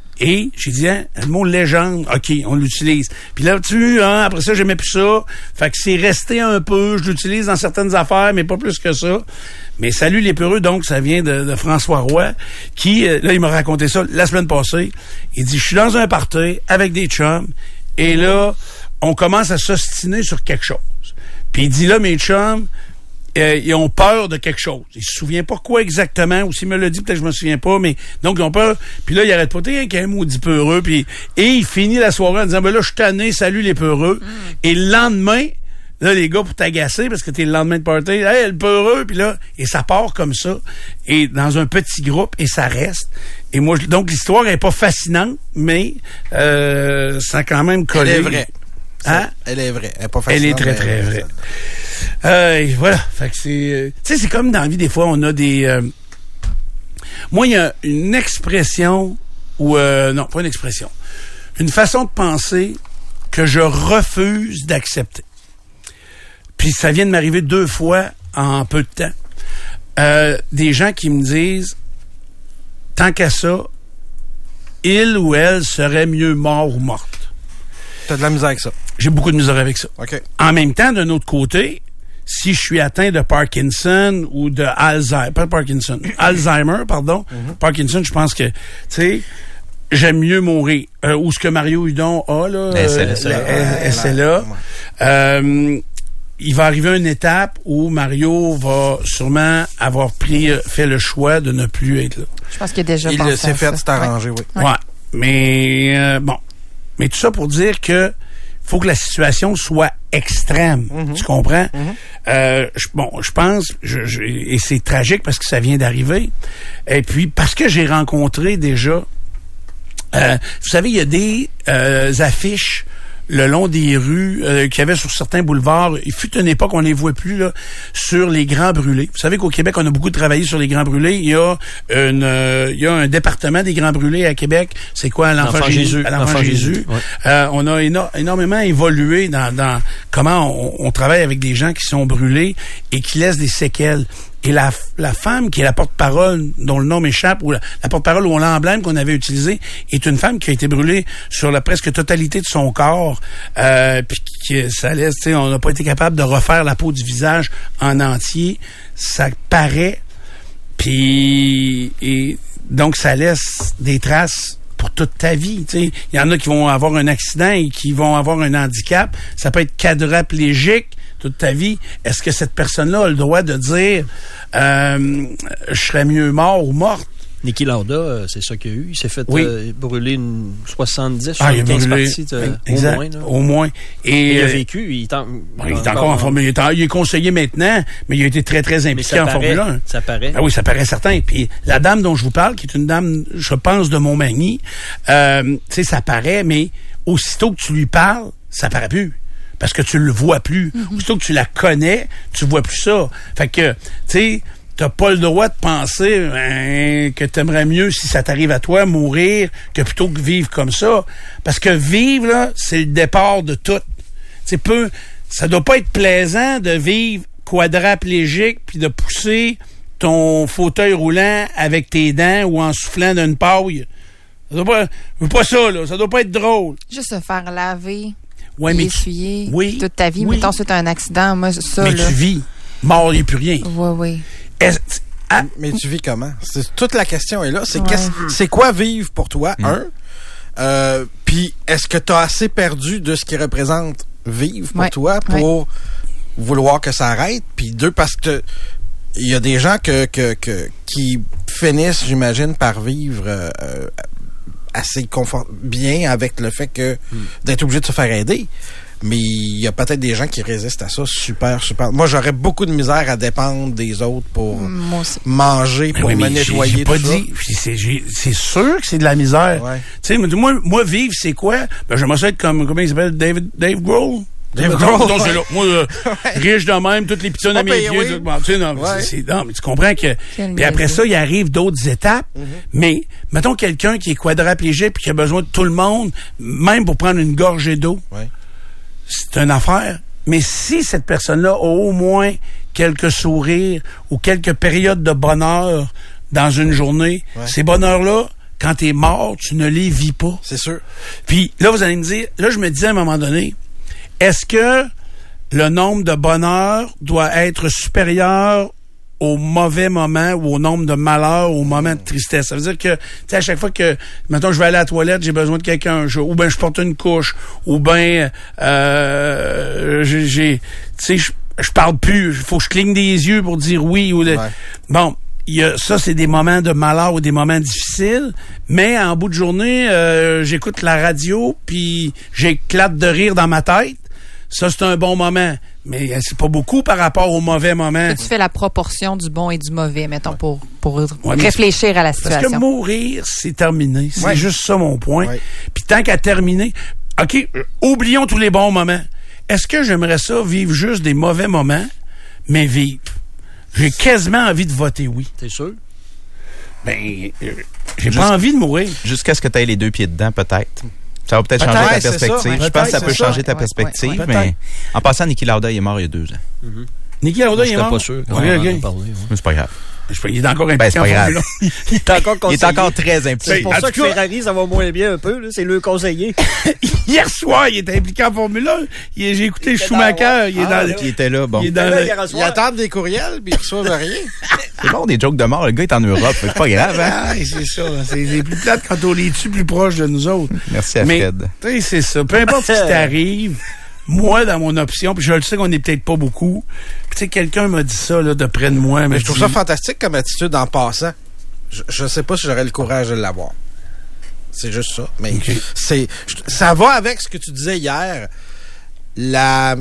Et j'ai dit, hein, le mot légende, OK, on l'utilise. Puis là, tu hein, après ça, j'aimais plus ça. Fait que c'est resté un peu, je l'utilise dans certaines affaires, mais pas plus que ça. Mais salut les peureux, donc, ça vient de, de François Roy, qui, euh, là, il m'a raconté ça la semaine passée. Il dit, je suis dans un party avec des chums, et là, on commence à s'ostiner sur quelque chose. Puis il dit, là, mes chums, Euh, ils ont peur de quelque chose. Ils se souviennent pas quoi exactement, ou s'il me l'a dit, peut-être que je me souviens pas, mais donc ils ont peur. Puis là, ils arrêtent pas, t'es un maudit peureux. Puis, et il finit la soirée en disant, ben là, je suis tanné, salut les peureux. Mm. Et le lendemain, là, les gars, pour t'agacer, parce que t'es le lendemain de party, hey, le peureux, puis là, et ça part comme ça, et dans un petit groupe, et ça reste. Et moi, donc l'histoire est pas fascinante, mais euh, ça a quand même collé. Elle est vraie. Hein? Ça, elle est vraie. Elle est pas fascinante. Elle est très, très vraie. Euh, voilà. Fait que c'est, euh, tu sais, c'est comme dans la vie, des fois, on a des, euh, moi, il y a une expression ou, euh, non, pas une expression, une façon de penser que je refuse d'accepter. Puis ça vient de m'arriver deux fois en peu de temps. Euh, des gens qui me disent, tant qu'à ça, il ou elle serait mieux mort ou morte. T'as de la misère avec ça. J'ai beaucoup de misère avec ça. OK. En même temps, d'un autre côté, si je suis atteint de Parkinson ou de Alzheimer, pas Parkinson, Alzheimer, pardon, mm-hmm. Parkinson, je pense que, tu sais, j'aime mieux mourir. Euh, ou ce que Mario Hudon a, là, S L A. Euh, S L A. Euh, il va arriver une étape où Mario va sûrement avoir pris, fait le choix de ne plus être là. Je pense qu'il a déjà il pensé s'est fait, c'est arrangé, oui. Ouais. ouais. Mais, euh, bon. Mais tout ça pour dire que faut que la situation soit extrême. Mm-hmm. Tu comprends? Mm-hmm. Euh, je, bon, je pense, je, je, et c'est tragique parce que ça vient d'arriver. Et puis, parce que j'ai rencontré déjà, euh, vous savez, il y a des euh, affiches le long des rues euh, qu'il y avait sur certains boulevards. Il fut une époque, on les voit plus, là, sur les Grands Brûlés. Vous savez qu'au Québec, on a beaucoup travaillé sur les Grands Brûlés. Il y a une, euh, il y a un département des Grands Brûlés à Québec. C'est quoi, à l'Enfant, L'Enfant Jésus? Jésus. À l'Enfant, L'Enfant Jésus. Jésus. Ouais. Euh, on a éno- énormément évolué dans, dans comment on, on travaille avec des gens qui sont brûlés et qui laissent des séquelles. Et la, la femme qui est la porte-parole, dont le nom m'échappe, ou la, la porte-parole ou l'emblème qu'on avait utilisé, est une femme qui a été brûlée sur la presque totalité de son corps. Euh, puis qui, ça laisse, tu sais, on n'a pas été capable de refaire la peau du visage en entier. Ça paraît. Puis, et donc, ça laisse des traces pour toute ta vie. Il y en a qui vont avoir un accident et qui vont avoir un handicap. Ça peut être quadraplégique toute ta vie. Est-ce que cette personne-là a le droit de dire euh, je serais mieux mort ou morte? Niki Lauda, euh, c'est ça qu'il y a eu. Il s'est fait oui. euh, brûler une soixante-dix, ah, soixante-quinze parties de, exact, au moins. Là. Au moins. Et il a euh, vécu. Il est, en, bon, il est encore en Formule un. Il est, en, il est conseiller maintenant, mais il a été très, très impliqué en paraît, Formule un. Ça paraît. Ben oui, ça paraît certain. Puis la dame dont je vous parle, qui est une dame, je pense, de Montmagny, euh, tu sais, ça paraît, mais aussitôt que tu lui parles, ça paraît plus. Parce que tu le vois plus. Mm-hmm. Aussitôt que tu la connais, tu vois plus ça. Fait que, tu sais, t'as pas le droit de penser hein, que t'aimerais mieux, si ça t'arrive à toi, mourir, que plutôt que vivre comme ça. Parce que vivre, là, c'est le départ de tout. C'est peu, ça doit pas être plaisant de vivre quadraplégique puis de pousser ton fauteuil roulant avec tes dents ou en soufflant d'une paille. Ça doit pas, je veux pas ça, là. Ça doit pas être drôle. Juste se faire laver, ouais, mais essuyer tu, oui, toute ta vie. Oui. Mettons, suite à un accident, moi, ça, mais là. tu vis. Mort, il n'y a plus rien. Oui, oui. Est-ce, ah, mais tu vis comment? C'est, toute la question est là. C'est, ouais. c'est quoi vivre pour toi, mmh. un? Euh, Puis, est-ce que tu as assez perdu de ce qui représente vivre pour ouais. toi pour ouais. vouloir que ça arrête? Puis deux, parce que il y a des gens que, que, que, qui finissent, j'imagine, par vivre euh, assez confort- bien avec le fait que mmh. d'être obligé de se faire aider. Mais il y a peut-être des gens qui résistent à ça super, super. Moi, j'aurais beaucoup de misère à dépendre des autres pour manger, pour oui, me nettoyer, j'ai pas tout dit, ça. C'est, j'ai, c'est sûr que c'est de la misère. Ouais. Tu sais, moi, moi, vivre, c'est quoi? Ben, j'aimerais ça être comme, comment il s'appelle? David, Dave Grohl? Dave Grohl? Grohl, Non, ouais. c'est là. Moi, euh, ouais. riche de même, toutes les pitons à mes pieds. Oui. Bon, tu sais, non, ouais. c'est, c'est, non, mais tu comprends que, Quelle puis après ça, il arrive d'autres étapes. Mm-hmm. Mais, mettons quelqu'un qui est quadraplégique puis qui a besoin de tout le monde, même pour prendre une gorgée d'eau. Ouais. C'est une affaire. Mais si cette personne-là a au moins quelques sourires ou quelques périodes de bonheur dans une journée, ouais. ces bonheurs-là, quand t'es mort, tu ne les vis pas. C'est sûr. Puis là, vous allez me dire, là, je me disais à un moment donné, est-ce que le nombre de bonheurs doit être supérieur au mauvais moment ou au nombre de malheurs, au moment de tristesse? Ça veut dire que, tu sais, à chaque fois que, mettons, je vais aller à la toilette, j'ai besoin de quelqu'un, je, ou ben je porte une couche, ou ben euh, j'ai, j'ai tu sais, je, je parle plus, il faut que je cligne des yeux pour dire oui. Ou le, ouais. Bon, il y a, ça, c'est des moments de malheur ou des moments difficiles, mais en bout de journée, euh, j'écoute la radio, puis j'éclate de rire dans ma tête. Ça, c'est un bon moment. Mais c'est pas beaucoup par rapport au mauvais moment. Tu fais la proportion du bon et du mauvais, mettons, pour, pour ouais, réfléchir à la situation. Parce que mourir, c'est terminé. C'est ouais. juste ça, mon point. Ouais. Puis tant qu'à terminer, OK, oublions tous les bons moments. Est-ce que j'aimerais ça, vivre juste des mauvais moments, mais vivre? J'ai quasiment envie de voter oui. T'es sûr? Ben, euh, j'ai pas envie de mourir. Jusqu'à ce que tu aies les deux pieds dedans, peut-être. Ça va peut-être, peut-être changer ta perspective. Ça, je pense que ça peut changer ça. ta perspective, ouais, ouais, mais en passant, Niki Lauda, il est mort il y a deux ans. Mm-hmm. Niki Lauda, il est mort? Je suis pas sûr. Okay, okay. Parler, ouais. Mais c'est pas grave. Il est encore impliqué ben, c'est pas en grave. Formule un. Il est encore Il est encore très impliqué. C'est pour ça que Ferrari, ça va moins bien un peu. Là. C'est le conseiller. Hier soir, il était impliqué en Formule un. Il, j'ai écouté Schumacher. Il, est ah, dans le, il était là, bon. Il, est dans là, le, il, il attend des courriels, puis il reçoit rien. C'est bon, des jokes de mort. Le gars est en Europe. C'est pas grave, hein? Ah, c'est ça. C'est, c'est plus plate quand on les tue plus proche de nous autres. Merci à Mais, Fred. Tu sais, c'est ça. Peu importe ce qui t'arrive, moi, dans mon option, puis je le sais qu'on n'est peut-être pas beaucoup, puis tu sais, quelqu'un m'a dit ça, là, de près de moi. Mais je trouve dit, ça fantastique comme attitude en passant. Je, je sais pas si j'aurais le courage de l'avoir. C'est juste ça. Mais okay. c'est, ça va avec ce que tu disais hier. La,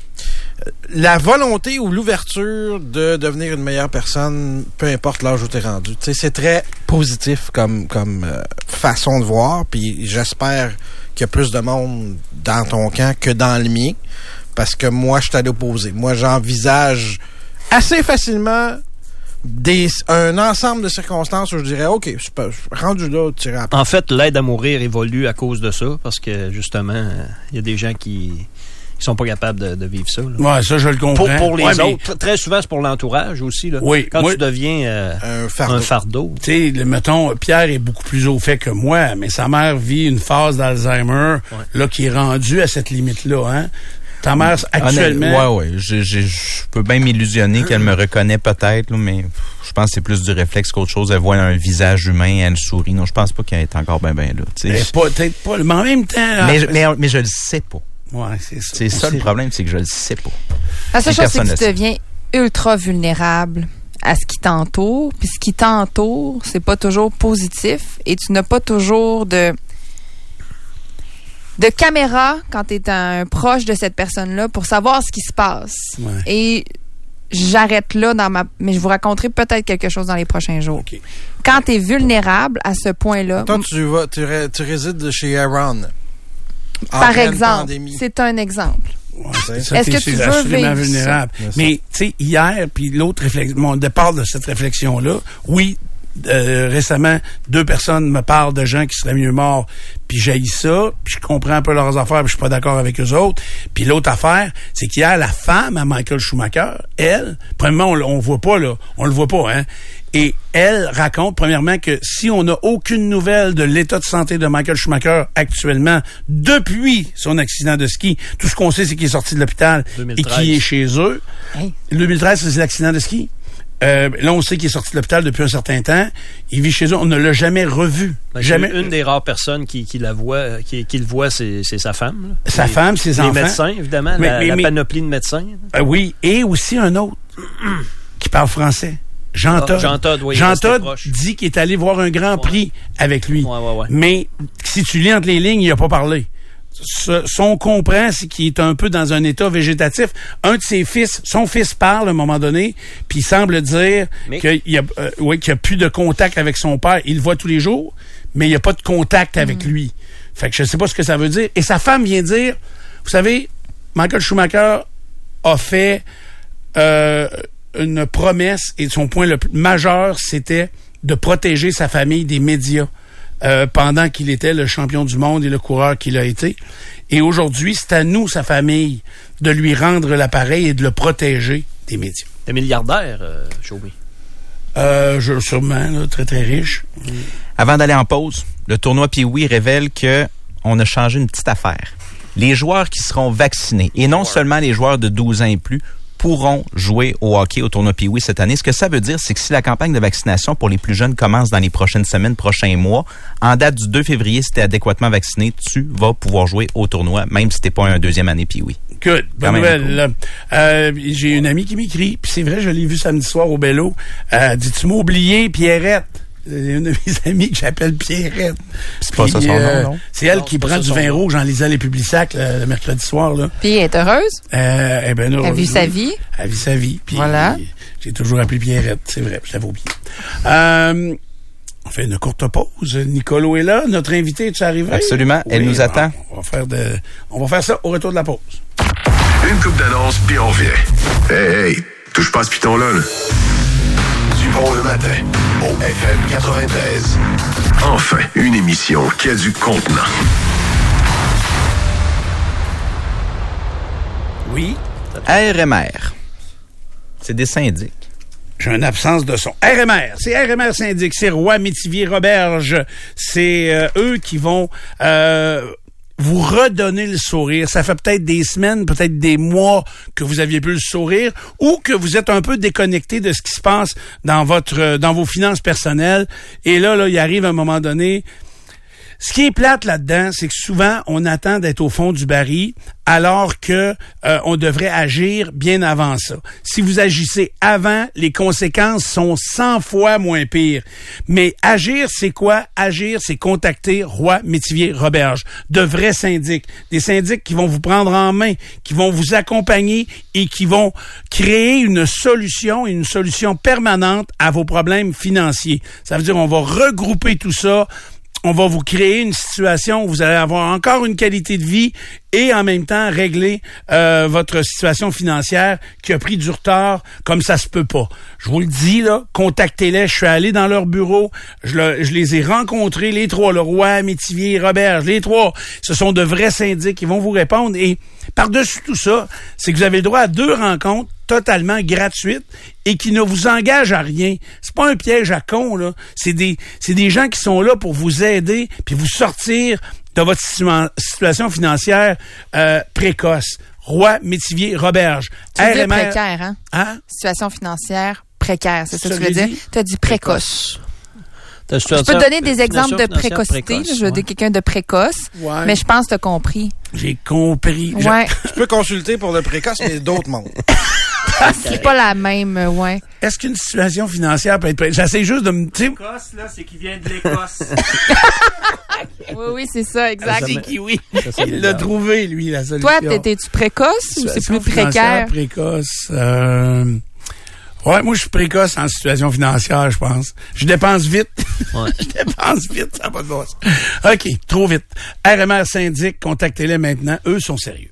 la volonté ou l'ouverture de devenir une meilleure personne, peu importe l'âge où tu es rendu. Tu sais, c'est très positif comme, comme euh, façon de voir. Puis j'espère qu'il y a plus de monde dans ton camp que dans le mien. Parce que moi, je suis à l'opposé. Moi, j'envisage assez facilement Des, un ensemble de circonstances où je dirais, OK, je suis rendu là, tirer à En fait, l'aide à mourir évolue à cause de ça, parce que, justement, il euh, y a des gens qui qui sont pas capables de, de vivre ça. Là. Ouais, ça, je le comprends. Pour, pour les ouais, autres. Mais... Très souvent, c'est pour l'entourage aussi. Là. Oui. Quand moi, tu deviens euh, un fardeau. Un fardeau. Tu sais, mettons, Pierre est beaucoup plus au fait que moi, mais sa mère vit une phase d'Alzheimer, ouais. là, qui est rendue à cette limite-là, hein. Ta mère, actuellement... Oui, oui. Je, je, je peux bien m'illusionner qu'elle me reconnaît peut-être, là, mais je pense que c'est plus du réflexe qu'autre chose. Elle voit un visage humain, elle sourit. Non, je pense pas qu'elle est encore bien, bien là. Mais pas, peut-être pas, mais en même temps... Là, mais, mais, mais je le sais pas. Ouais, c'est ça. C'est ça le problème, c'est que je le sais pas. La seule chose, c'est que tu deviens ultra vulnérable à ce qui t'entoure. Puis ce qui t'entoure, c'est pas toujours positif et tu n'as pas toujours de de caméra quand tu es un proche de cette personne-là pour savoir ce qui se passe. Ouais. Et j'arrête là dans ma mais je vous raconterai peut-être quelque chose dans les prochains jours. Okay. Quand tu es vulnérable à ce point-là. Toi, tu vas tu, ré, tu résides chez Aaron. Par exemple, c'est un exemple. Ouais, c'est ça, Est-ce que tu veux vivre vulnérable? Ça? Mais tu sais, hier, puis l'autre réflexion, mon départ de cette réflexion-là, oui, euh, récemment, deux personnes me parlent de gens qui seraient mieux morts, puis j'haïs ça, puis je comprends un peu leurs affaires, puis je suis pas d'accord avec eux autres. Puis l'autre affaire, c'est qu'hier, la femme à Michael Schumacher, elle, premièrement, on, on voit pas, là, on le voit pas, hein, et elle raconte, premièrement, que si on n'a aucune nouvelle de l'état de santé de Michael Schumacher actuellement, depuis son accident de ski, tout ce qu'on sait, c'est qu'il est sorti de l'hôpital deux mille treize et qu'il est chez eux. Hey. deux mille treize, c'est l'accident de ski. Euh, là, on sait qu'il est sorti de l'hôpital depuis un certain temps. Il vit chez eux. On ne l'a jamais revu. Ben, jamais. Une des rares personnes qui, qui la voit, qui, qui le voit, c'est, c'est sa femme. Là. Sa les, femme, ses les enfants. Les médecins, évidemment. Mais, la, mais, la mais, panoplie de médecins. Euh, oui, et aussi un autre qui parle français. Jean Todt. Ah, Jean Todt, oui, Jean Todt dit qu'il est allé voir un grand prix ouais. avec lui. Ouais, ouais, ouais. Mais si tu lis entre les lignes, il n'a pas parlé. Ce, ce qu'on comprend, c'est qu'il est un peu dans un état végétatif. Un de ses fils, son fils parle à un moment donné, puis il semble dire mais... qu'il y a, euh, oui, qu'il y a plus de contact avec son père. Il le voit tous les jours, mais il n'y a pas de contact avec mmh. lui. Fait que je sais pas ce que ça veut dire. Et sa femme vient dire, vous savez, Michael Schumacher a fait euh, une promesse, et son point le plus majeur, c'était de protéger sa famille des médias. Euh, pendant qu'il était le champion du monde et le coureur qu'il a été. Et aujourd'hui, c'est à nous, sa famille, de lui rendre l'appareil et de le protéger des médias. T'es milliardaire, euh, Chauvin? Euh, je, sûrement, là, très, très riche. Mm. Avant d'aller en pause, le tournoi Pee-Wee révèle que on a changé une petite affaire. Les joueurs qui seront vaccinés, et non seulement les joueurs de douze ans et plus, pourront jouer au hockey au tournoi Pee-Wee cette année. Ce que ça veut dire, c'est que si la campagne de vaccination pour les plus jeunes commence dans les prochaines semaines, prochains mois, en date du deux février, si tu es adéquatement vacciné, tu vas pouvoir jouer au tournoi, même si tu n'es pas un deuxième année Pee-Wee. Good. Bonne nouvelle. Euh, j'ai une amie qui m'écrit, puis c'est vrai, je l'ai vu samedi soir au Bello. Euh, dit, tu m'as oublié, Pierrette. C'est une de mes amies que j'appelle Pierrette. C'est pas ça son euh, nom, non? C'est elle non, qui prend du vin nom. rouge en lisant les Publisac le, le mercredi soir. Là. Puis elle est heureuse? Euh, eh ben, elle a vu sa vie? Elle a vu sa vie. Puis, voilà. Puis, j'ai toujours appelé Pierrette, c'est vrai, je l'avais oublié. Euh, on fait une courte pause. Nicolo est là. Notre invité, tu es arrivé? Absolument. Oui, elle nous attend. On va faire de, on va faire ça au retour de la pause. Une coupe d'annonce, puis on revient. Hey, hey, touche pas à ce piton-là, là. Bon le matin, au F M quatre-vingt-treize. Enfin, une émission qui a du contenant. Oui. R M R. C'est des syndics. J'ai une absence de son. R M R, c'est R M R Syndic, c'est Roy Métivier Roberge. C'est euh, eux qui vont euh, vous redonner le sourire. Ça fait peut-être des semaines, peut-être des mois que vous aviez plus le sourire ou que vous êtes un peu déconnecté de ce qui se passe dans votre dans vos finances personnelles. Et là, là, il arrive un moment donné. Ce qui est plate là-dedans, c'est que souvent, on attend d'être au fond du baril alors que euh, on devrait agir bien avant ça. Si vous agissez avant, les conséquences sont cent fois moins pires. Mais agir, c'est quoi? Agir, c'est contacter Roy Métivier Roberge, de vrais syndics. Des syndics qui vont vous prendre en main, qui vont vous accompagner et qui vont créer une solution, une solution permanente à vos problèmes financiers. Ça veut dire on va regrouper tout ça. On va vous créer une situation où vous allez avoir encore une qualité de vie et en même temps régler euh, votre situation financière qui a pris du retard comme ça se peut pas. Je vous le dis, là, contactez-les. Je suis allé dans leur bureau. Je, le, je les ai rencontrés, les trois, le Roy, Métivier, Roberge, les trois. Ce sont de vrais syndics qui vont vous répondre. Et par-dessus tout ça, c'est que vous avez le droit à deux rencontres totalement gratuites et qui ne vous engagent à rien. C'est pas un piège à con, là. C'est des, c'est des gens qui sont là pour vous aider puis vous sortir de votre situation financière euh, précoce. Roy Métivier Roberge. Tu dis précaire, hein? Hein? Situation financière précaire, c'est ça que tu veux dire? Tu as dit précoce. Je peux te donner des exemples de précocité. Précoce, là, je veux ouais. dire quelqu'un de précoce, ouais. mais je pense que tu as compris. J'ai compris. Ouais. Tu peux consulter pour le précoce, mais d'autres mondes. C'est pas la même, euh, ouais. Est-ce qu'une situation financière peut être... J'essaie juste de me... L'Écosse, là, c'est qui vient de l'Écosse. Oui, oui, c'est ça, exact. C'est kiwi. Il l'a trouvé, lui, la solution. Toi, t'es-tu précoce ou c'est plus précaire? Précoce. Euh... Ouais, moi, je suis précoce en situation financière, je pense. Je dépense vite. Ouais. Je dépense vite, ça n'a pas de bon sens. OK, trop vite. R M R syndic, contactez-les maintenant. Eux sont sérieux.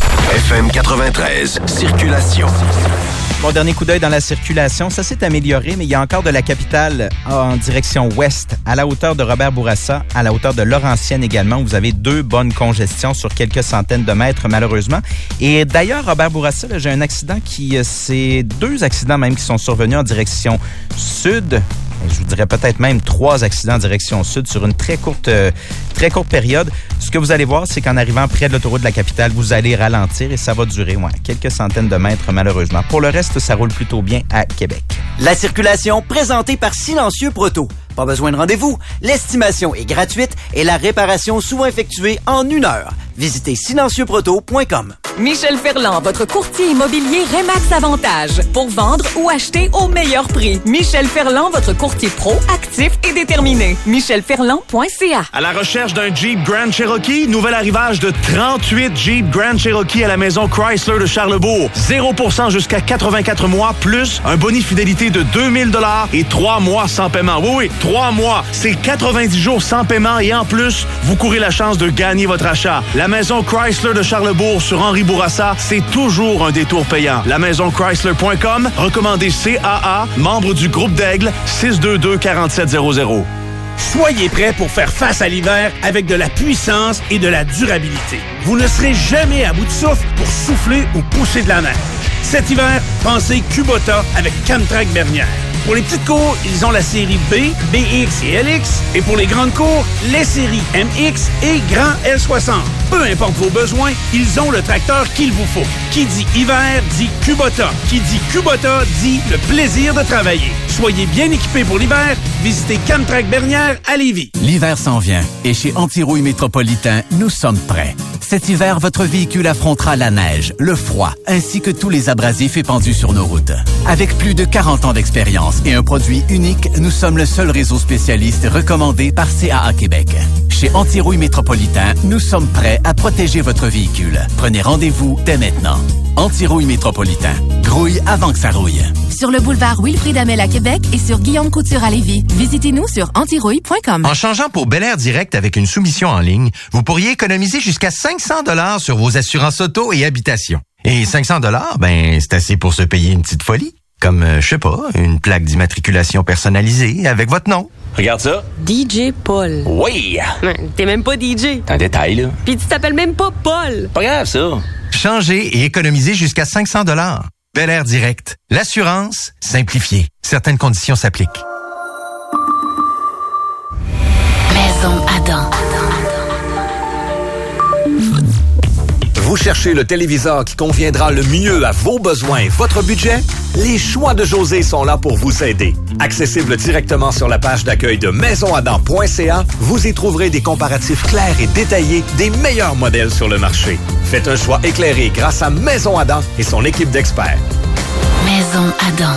F M quatre-vingt-treize, circulation. Bon, dernier coup d'œil dans la circulation. Ça s'est amélioré, mais il y a encore de la capitale en direction ouest, à la hauteur de Robert Bourassa, à la hauteur de Laurentienne également. Vous avez deux bonnes congestions sur quelques centaines de mètres, malheureusement. Et d'ailleurs, Robert Bourassa, là, j'ai un accident qui... C'est deux accidents même qui sont survenus en direction sud. Je vous dirais peut-être même trois accidents en direction sud sur une très courte, euh, très courte période. Ce que vous allez voir, c'est qu'en arrivant près de l'autoroute de la capitale, vous allez ralentir et ça va durer ouais, quelques centaines de mètres malheureusement. Pour le reste, ça roule plutôt bien à Québec. La circulation présentée par Silencieux Proto. Pas besoin de rendez-vous. L'estimation est gratuite et la réparation souvent effectuée en une heure. Visitez silencieux proto point com. Michel Ferland, votre courtier immobilier Remax Avantage. Pour vendre ou acheter au meilleur prix. Michel Ferland, votre courtier pro, actif et déterminé. michel ferland point c a. À la recherche d'un Jeep Grand Cherokee, nouvel arrivage de trente-huit Jeep Grand Cherokee à la maison Chrysler de Charlebourg. zéro pour cent jusqu'à quatre-vingt-quatre mois, plus un boni fidélité de deux mille dollars et trois mois sans paiement. Oui, oui, trois mois. C'est quatre-vingt-dix jours sans paiement et en plus, vous courez la chance de gagner votre achat. La maison Chrysler de Charlebourg sur Henri Bourassa, c'est toujours un détour payant. La maison Chrysler point com, recommandé C A A, membre du groupe d'Aigle, six deux deux, quatre sept zéro zéro. Soyez prêts pour faire face à l'hiver avec de la puissance et de la durabilité. Vous ne serez jamais à bout de souffle pour souffler ou pousser de la neige. Cet hiver, pensez Kubota avec Camtrack Bernière. Pour les petites cours, ils ont la série B, B X et L X. Et pour les grandes cours, les séries M X et Grand L soixante. Peu importe vos besoins, ils ont le tracteur qu'il vous faut. Qui dit hiver, dit Kubota. Qui dit Kubota, dit le plaisir de travailler. Soyez bien équipés pour l'hiver. Visitez Camtrack Bernière à Lévis. L'hiver s'en vient et chez Antirouille Métropolitain, nous sommes prêts. Cet hiver, votre véhicule affrontera la neige, le froid, ainsi que tous les abrasifs épandus sur nos routes. Avec plus de quarante ans d'expérience et un produit unique, nous sommes le seul réseau spécialiste recommandé par C A A Québec. Chez Antirouille Métropolitain, nous sommes prêts à protéger votre véhicule. Prenez rendez-vous dès maintenant. Antirouille Métropolitain. Grouille avant que ça rouille. Sur le boulevard Wilfrid Amel à Québec et sur Guillaume Couture à Lévis. Visitez-nous sur antirouille point com. En changeant pour Bel Air Direct avec une soumission en ligne, vous pourriez économiser jusqu'à cinq cents dollars sur vos assurances auto et habitation. Et cinq cents dollars, ben, c'est assez pour se payer une petite folie. Comme, euh, je sais pas, une plaque d'immatriculation personnalisée avec votre nom. Regarde ça. D J Paul. Oui. T'es même pas D J. C'est un détail, là. Puis tu t'appelles même pas Paul. Pas grave, ça. Changez et économisez jusqu'à cinq cents dollars. Bel Air Direct. L'assurance simplifiée. Certaines conditions s'appliquent. Maison Adam. Vous cherchez le téléviseur qui conviendra le mieux à vos besoins et votre budget? Les choix de José sont là pour vous aider. Accessible directement sur la page d'accueil de maison adam point c a, vous y trouverez des comparatifs clairs et détaillés des meilleurs modèles sur le marché. Faites un choix éclairé grâce à Maison Adam et son équipe d'experts. Maison Adam.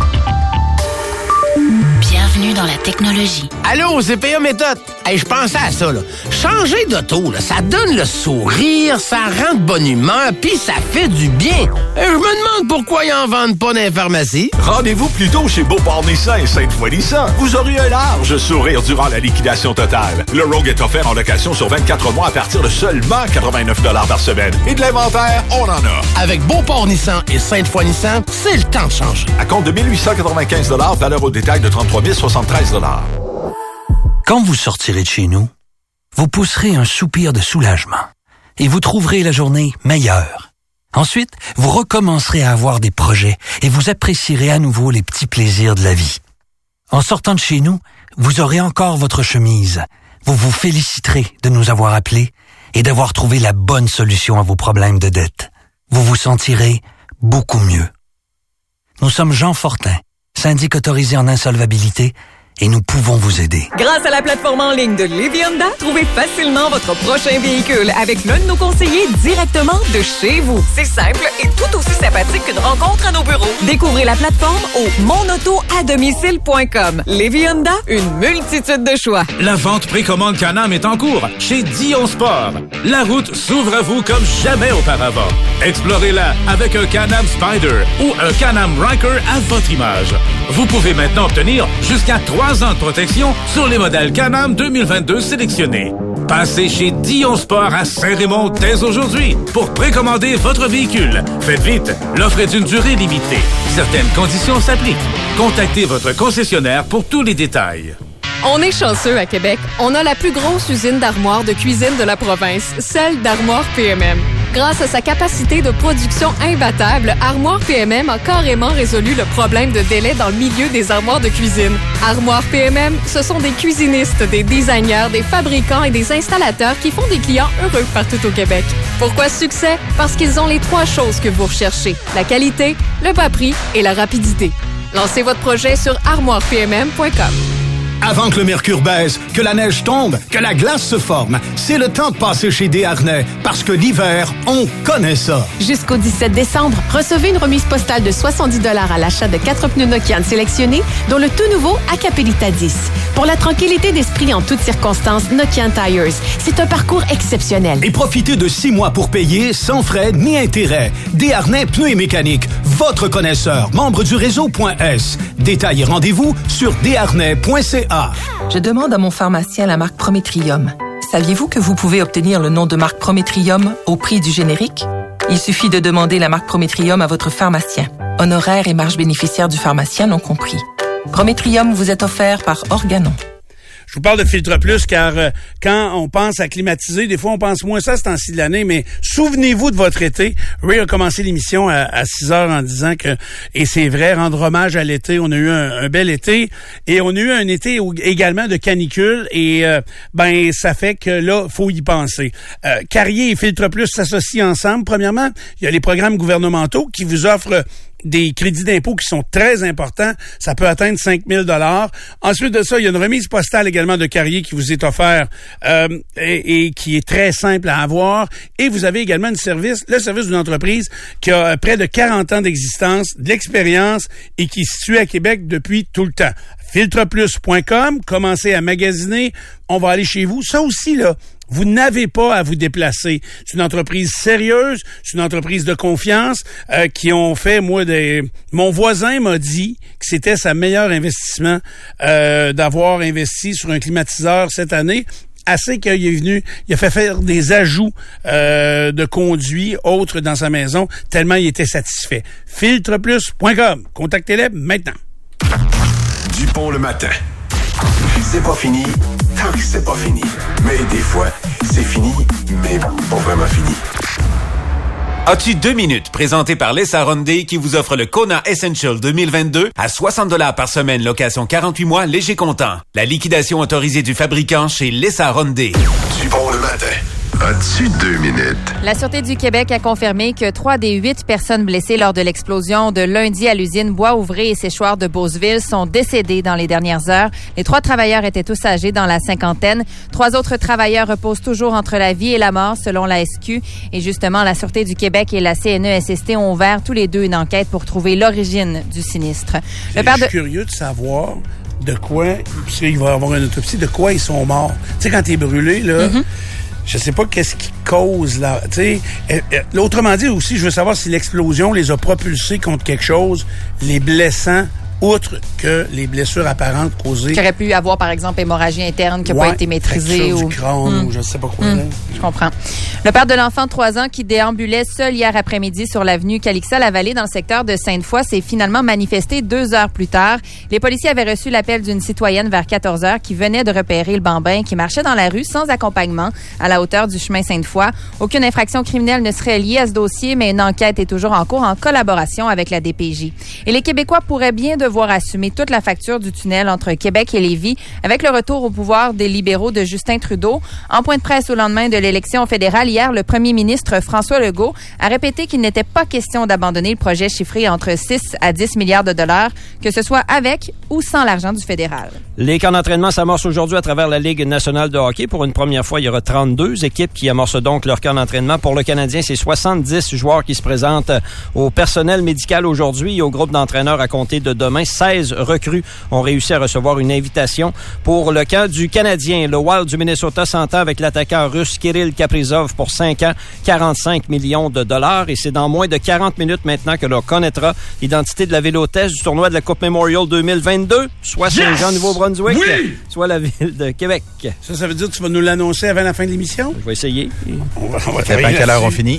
Bienvenue dans la technologie. Allô, C P A Méthode. Hey, je pensais à ça, là. Changer d'auto, là, ça donne le sourire, ça rend de bonne humeur, puis ça fait du bien. Et je me demande pourquoi ils en vendent pas dans les pharmacies. Rendez-vous plutôt chez Beauport Nissan et Sainte-Foy Nissan. Vous aurez un large sourire durant la liquidation totale. Le Rogue est offert en location sur vingt-quatre mois à partir de seulement quatre-vingt-neuf dollars par semaine. Et de l'inventaire, on en a. Avec Beauport Nissan et Sainte-Foy Nissan, c'est le temps de changer. À compte de mille huit cent quatre-vingt-quinze dollars, valeur au détail de trente-trois mille soixante-treize dollars. Quand vous sortirez de chez nous, vous pousserez un soupir de soulagement et vous trouverez la journée meilleure. Ensuite, vous recommencerez à avoir des projets et vous apprécierez à nouveau les petits plaisirs de la vie. En sortant de chez nous, vous aurez encore votre chemise. Vous vous féliciterez de nous avoir appelés et d'avoir trouvé la bonne solution à vos problèmes de dette. Vous vous sentirez beaucoup mieux. Nous sommes Jean Fortin, syndic autorisé en insolvabilité, et nous pouvons vous aider. Grâce à la plateforme en ligne de Lévis Honda, trouvez facilement votre prochain véhicule avec l'un de nos conseillers directement de chez vous. C'est simple et tout aussi sympathique qu'une rencontre à nos bureaux. Découvrez la plateforme au mon auto à domicile point com. Lévis Honda, une multitude de choix. La vente précommande Can-Am est en cours chez Dion Sport. La route s'ouvre à vous comme jamais auparavant. Explorez-la avec un Can-Am Spyder ou un Can-Am Ryker à votre image. Vous pouvez maintenant obtenir jusqu'à trois ans de protection sur les modèles Can-Am deux mille vingt-deux sélectionnés. Passez chez Dion Sport à Saint-Raymond dès aujourd'hui pour précommander votre véhicule. Faites vite, l'offre est d'une durée limitée. Certaines conditions s'appliquent. Contactez votre concessionnaire pour tous les détails. On est chanceux à Québec. On a la plus grosse usine d'armoires de cuisine de la province, celle d'Armoire P M M. Grâce à sa capacité de production imbattable, Armoire P M M a carrément résolu le problème de délai dans le milieu des armoires de cuisine. Armoire P M M, ce sont des cuisinistes, des designers, des fabricants et des installateurs qui font des clients heureux partout au Québec. Pourquoi succès? Parce qu'ils ont les trois choses que vous recherchez: la qualité, le bas prix et la rapidité. Lancez votre projet sur armoire p m m point com. Avant que le mercure baisse, que la neige tombe, que la glace se forme, c'est le temps de passer chez Desharnais, parce que l'hiver, on connaît ça. Jusqu'au dix-sept décembre, recevez une remise postale de soixante-dix dollars à l'achat de quatre pneus Nokian sélectionnés, dont le tout nouveau Acapelita dix. Pour la tranquillité d'esprit en toutes circonstances, Nokian Tires, c'est un parcours exceptionnel. Et profitez de six mois pour payer sans frais ni intérêts. Desharnais Pneus et Mécanique, votre connaisseur, membre du réseau .S. Détails et rendez-vous sur desharnais point c a. Je demande à mon pharmacien la marque Prometrium. Saviez-vous que vous pouvez obtenir le nom de marque Prometrium au prix du générique? Il suffit de demander la marque Prometrium à votre pharmacien. Honoraires et marges bénéficiaires du pharmacien non compris. Prometrium vous est offert par Organon. Je vous parle de Filtre Plus car euh, quand on pense à climatiser, des fois on pense moins ça ce temps-ci de l'année, mais souvenez-vous de votre été. Ray a commencé l'émission à, à six heures en disant que, et c'est vrai, rendre hommage à l'été, on a eu un, un bel été et on a eu un été également de canicule et euh, ben ça fait que là, faut y penser. Euh, Carrier et Filtre Plus s'associent ensemble. Premièrement, il y a les programmes gouvernementaux qui vous offrent des crédits d'impôt qui sont très importants. Ça peut atteindre cinq mille dollars. Ensuite de ça, il y a une remise postale également de Carrier qui vous est offerte euh, et, et qui est très simple à avoir. Et vous avez également une service, le service d'une entreprise qui a près de quarante ans d'existence, de l'expérience et qui est située à Québec depuis tout le temps. filtre plus point com, commencez à magasiner. On va aller chez vous. Ça aussi, là, vous n'avez pas à vous déplacer. C'est une entreprise sérieuse, c'est une entreprise de confiance euh, qui ont fait, moi, des... Mon voisin m'a dit que c'était sa meilleur investissement euh, d'avoir investi sur un climatiseur cette année. Assez qu'il est venu, il a fait faire des ajouts euh, de conduits autres dans sa maison, tellement il était satisfait. filtre plus point com. Contactez-les maintenant. Dupont le matin. C'est pas fini tant que c'est pas fini. Mais des fois, c'est fini, mais pas vraiment fini. As-tu deux minutes? Présenté par Lessa Hyundai qui vous offre le Kona Essential deux mille vingt-deux à soixante dollars par semaine, location quarante-huit mois, léger comptant. La liquidation autorisée du fabricant chez Lessa Hyundai. Dupont le matin. As-tu deux minutes? La Sûreté du Québec a confirmé que trois des huit personnes blessées lors de l'explosion de lundi à l'usine Bois-Ouvré et Séchoir de Beauceville sont décédées dans les dernières heures. Les trois travailleurs étaient tous âgés dans la cinquantaine. Trois autres travailleurs reposent toujours entre la vie et la mort, selon la S Q. Et justement, la Sûreté du Québec et la C N E S S T ont ouvert tous les deux une enquête pour trouver l'origine du sinistre. Le père de... Je suis curieux de savoir de quoi, parce qu'il va y avoir une autopsie, de quoi ils sont morts. Tu sais, quand t'es brûlé, là... Mm-hmm. Je sais pas qu'est-ce qui cause là, tu sais. Euh, euh, autrement dit aussi, je veux savoir si l'explosion les a propulsés contre quelque chose, les blessant, outre que les blessures apparentes causées. Qui aurait pu avoir, par exemple, hémorragie interne qui n'a ouais, pas été maîtrisée. Ou du crâne, mmh. ou je sais pas quoi. Mmh. Je comprends. Le père de l'enfant de trois ans qui déambulait seul hier après-midi sur l'avenue Calixa-la-Vallée dans le secteur de Sainte-Foy s'est finalement manifesté deux heures plus tard. Les policiers avaient reçu l'appel d'une citoyenne vers quatorze heures qui venait de repérer le bambin qui marchait dans la rue sans accompagnement à la hauteur du chemin Sainte-Foy. Aucune infraction criminelle ne serait liée à ce dossier, mais une enquête est toujours en cours en collaboration avec la D P J. Et les Québécois pourraient bien de devoir assumer toute la facture du tunnel entre Québec et Lévis avec le retour au pouvoir des libéraux de Justin Trudeau. En point de presse au lendemain de l'élection fédérale, hier, le premier ministre François Legault a répété qu'il n'était pas question d'abandonner le projet chiffré entre six à dix milliards de dollars, que ce soit avec ou sans l'argent du fédéral. Les camps d'entraînement s'amorcent aujourd'hui à travers la Ligue nationale de hockey. Pour une première fois, il y aura trente-deux équipes qui amorcent donc leur camp d'entraînement. Pour le Canadien, c'est soixante-dix joueurs qui se présentent au personnel médical aujourd'hui et au groupe d'entraîneurs à compter de demain. seize recrues ont réussi à recevoir une invitation pour le camp du Canadien. Le Wild du Minnesota s'entend avec l'attaquant russe Kirill Kaprizov pour cinq ans, quarante-cinq millions de dollars. Et c'est dans moins de quarante minutes maintenant que l'on connaîtra l'identité de la vélo-hôtesse du tournoi de la Coupe Memorial deux mille vingt-deux, soit yes! Saint-Jean, Nouveau-Brunswick, oui! Soit la ville de Québec. Ça, ça veut dire que tu vas nous l'annoncer avant la fin de l'émission? Je vais essayer. On va, on va Dépend à quelle heure on finit.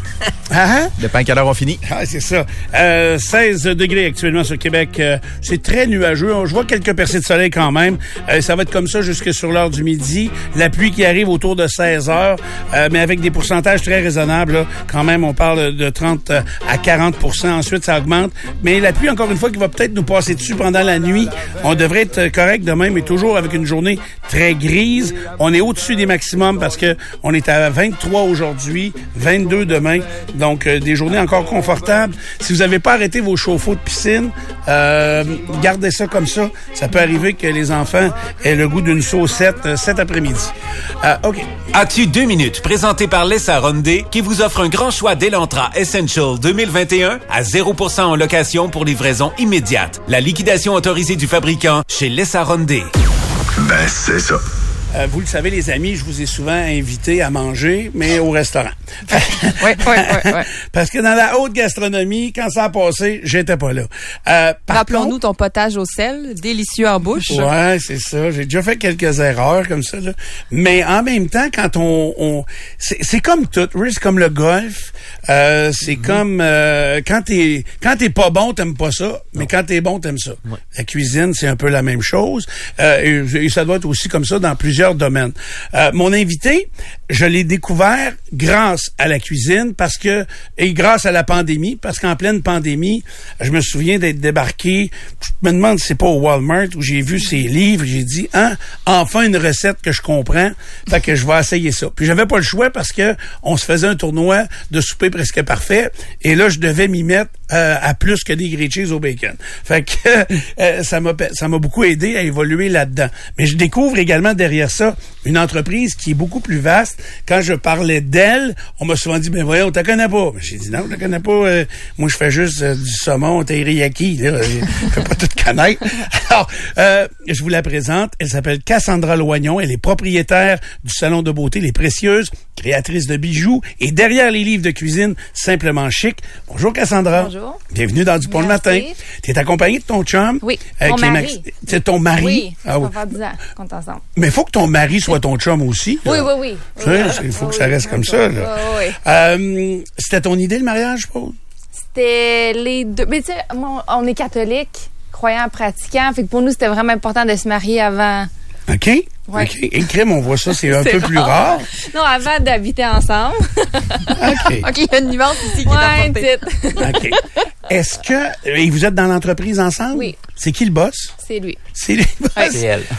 Ah, Dépend à quelle heure on finit. Ah, c'est ça. Euh, seize degrés actuellement sur Québec. Euh, c'est très nuageux. Je vois quelques percées de soleil quand même. Euh, ça va être comme ça jusque sur l'heure du midi. La pluie qui arrive autour de seize heures, euh, mais avec des pourcentages très raisonnables. Là. Quand même, on parle de trente à quarante pour cent. Ensuite, ça augmente. Mais la pluie, encore une fois, qui va peut-être nous passer dessus pendant la nuit. On devrait être correct demain, mais toujours avec une journée très grise. On est au-dessus des maximums parce que on est à vingt-trois aujourd'hui, vingt-deux demain. Donc, euh, des journées encore confortables. Si vous n'avez pas arrêté vos chauffe-eau de piscine, euh, gardez ça comme ça. Ça peut arriver que les enfants aient le goût d'une saucette euh, cet après-midi. Euh, OK. As-tu deux minutes? Présenté par Lessa Hyundai, qui vous offre un grand choix d'Elantra Essential deux mille vingt et un à zéro pour cent en location pour livraison immédiate. La liquidation autorisée du fabricant chez Lessa Hyundai. Ben, c'est ça. Euh, vous le savez, les amis, je vous ai souvent invité à manger, mais au restaurant. Oui, oui, oui. Parce que dans la haute gastronomie, quand ça a passé, j'étais pas là. Euh, Rappelons-nous contre, ton potage au sel, délicieux en bouche. Ouais, c'est ça. J'ai déjà fait quelques erreurs comme ça, là. Mais en même temps, quand on... on c'est, c'est comme tout. Oui, c'est comme le golf. Euh, c'est mm-hmm. comme... Euh, quand t'es quand t'es pas bon, t'aimes pas ça. Mais non. Quand t'es bon, t'aimes ça. Ouais. La cuisine, c'est un peu la même chose. Euh, et, et ça doit être aussi comme ça dans plusieurs domaines. Euh, mon invité, je l'ai découvert grâce à la cuisine parce que et grâce à la pandémie, parce qu'en pleine pandémie, je me souviens d'être débarqué, je me demande si c'est pas au Walmart où j'ai vu ses livres, j'ai dit hein, enfin une recette que je comprends, fait que je vais essayer ça. Puis j'avais pas le choix parce que on se faisait un tournoi de souper presque parfait et là je devais m'y mettre euh, à plus que des grilled cheese au bacon. Fait que euh, ça m'a ça m'a beaucoup aidé à évoluer là-dedans. Mais je découvre également derrière ça une entreprise qui est beaucoup plus vaste. Quand je parlais d'elle, on m'a souvent dit, ben voyons, on te connaît pas. J'ai dit, non, je te connais pas. Euh, moi, je fais juste euh, du saumon teriyaki. Là. Je peux pas tout connaître. Alors, euh, je vous la présente. Elle s'appelle Cassandra Loignon. Elle est propriétaire du salon de beauté Les Précieuses, créatrice de bijoux et derrière les livres de cuisine Simplement Chic. Bonjour, Cassandra. Bonjour. Bienvenue dans Du Pont le matin. Tu es accompagnée de ton chum. Oui, euh, mon mari. Max... C'est ton mari? Oui, ah, on va faire dix ans qu'on est ensemble. Mais il faut que ton mari soit ton chum aussi. Oui, oui, oui. Tu sais, il faut oui, que ça reste oui, comme oui, ça. Là. Oui, oui. Euh, c'était ton idée, le mariage, Paul? C'était les deux. Mais tu sais, on est catholique, croyants, pratiquants. Fait que pour nous, c'était vraiment important de se marier avant. OK. Ouais. OK. Et crème, on voit ça, c'est un c'est peu rare. plus rare. Non, avant d'habiter ensemble. OK. OK, il y a une nuance ici qui ouais, est apportée. OK. Est-ce que... Et vous êtes dans l'entreprise ensemble? Oui. C'est qui le boss? C'est lui. C'est lui le boss? Ouais. C'est elle.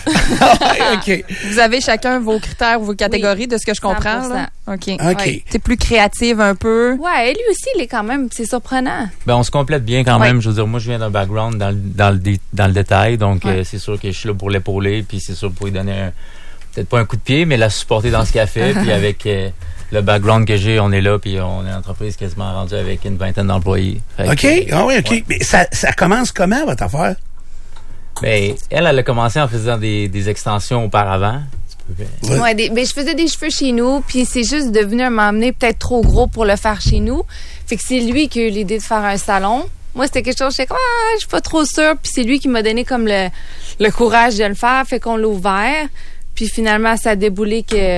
OK. Vous avez chacun vos critères ou vos catégories oui. de ce que je comprends, cent pour cent. Là? OK. OK. Ouais. T'es plus créative un peu. Ouais, et lui aussi, il est quand même... C'est surprenant. Ben, on se complète bien quand ouais. même. Je veux dire, moi, je viens d'un background dans, dans, le, dans le détail, donc ouais. euh, c'est sûr que je suis là pour l'épauler, puis c'est sûr pour lui donner un... Peut-être pas un coup de pied, mais la supporter dans ce qu'elle fait. Puis avec euh, le background que j'ai, on est là, puis on est une entreprise quasiment rendue avec une vingtaine d'employés. Fait OK, que, ah oui, OK. Ouais. Mais ça, ça commence comment, votre affaire? Ben, elle, elle a commencé en faisant des, des extensions auparavant. Ouais, ouais des, ben, je faisais des cheveux chez nous, puis c'est juste devenu un moment donné peut-être trop gros pour le faire chez nous. Fait que c'est lui qui a eu l'idée de faire un salon. Moi, c'était quelque chose, je sais quoi, ah, je suis pas trop sûre. Puis c'est lui qui m'a donné comme le, le courage de le faire, fait qu'on l'a ouvert. Puis finalement, ça a déboulé que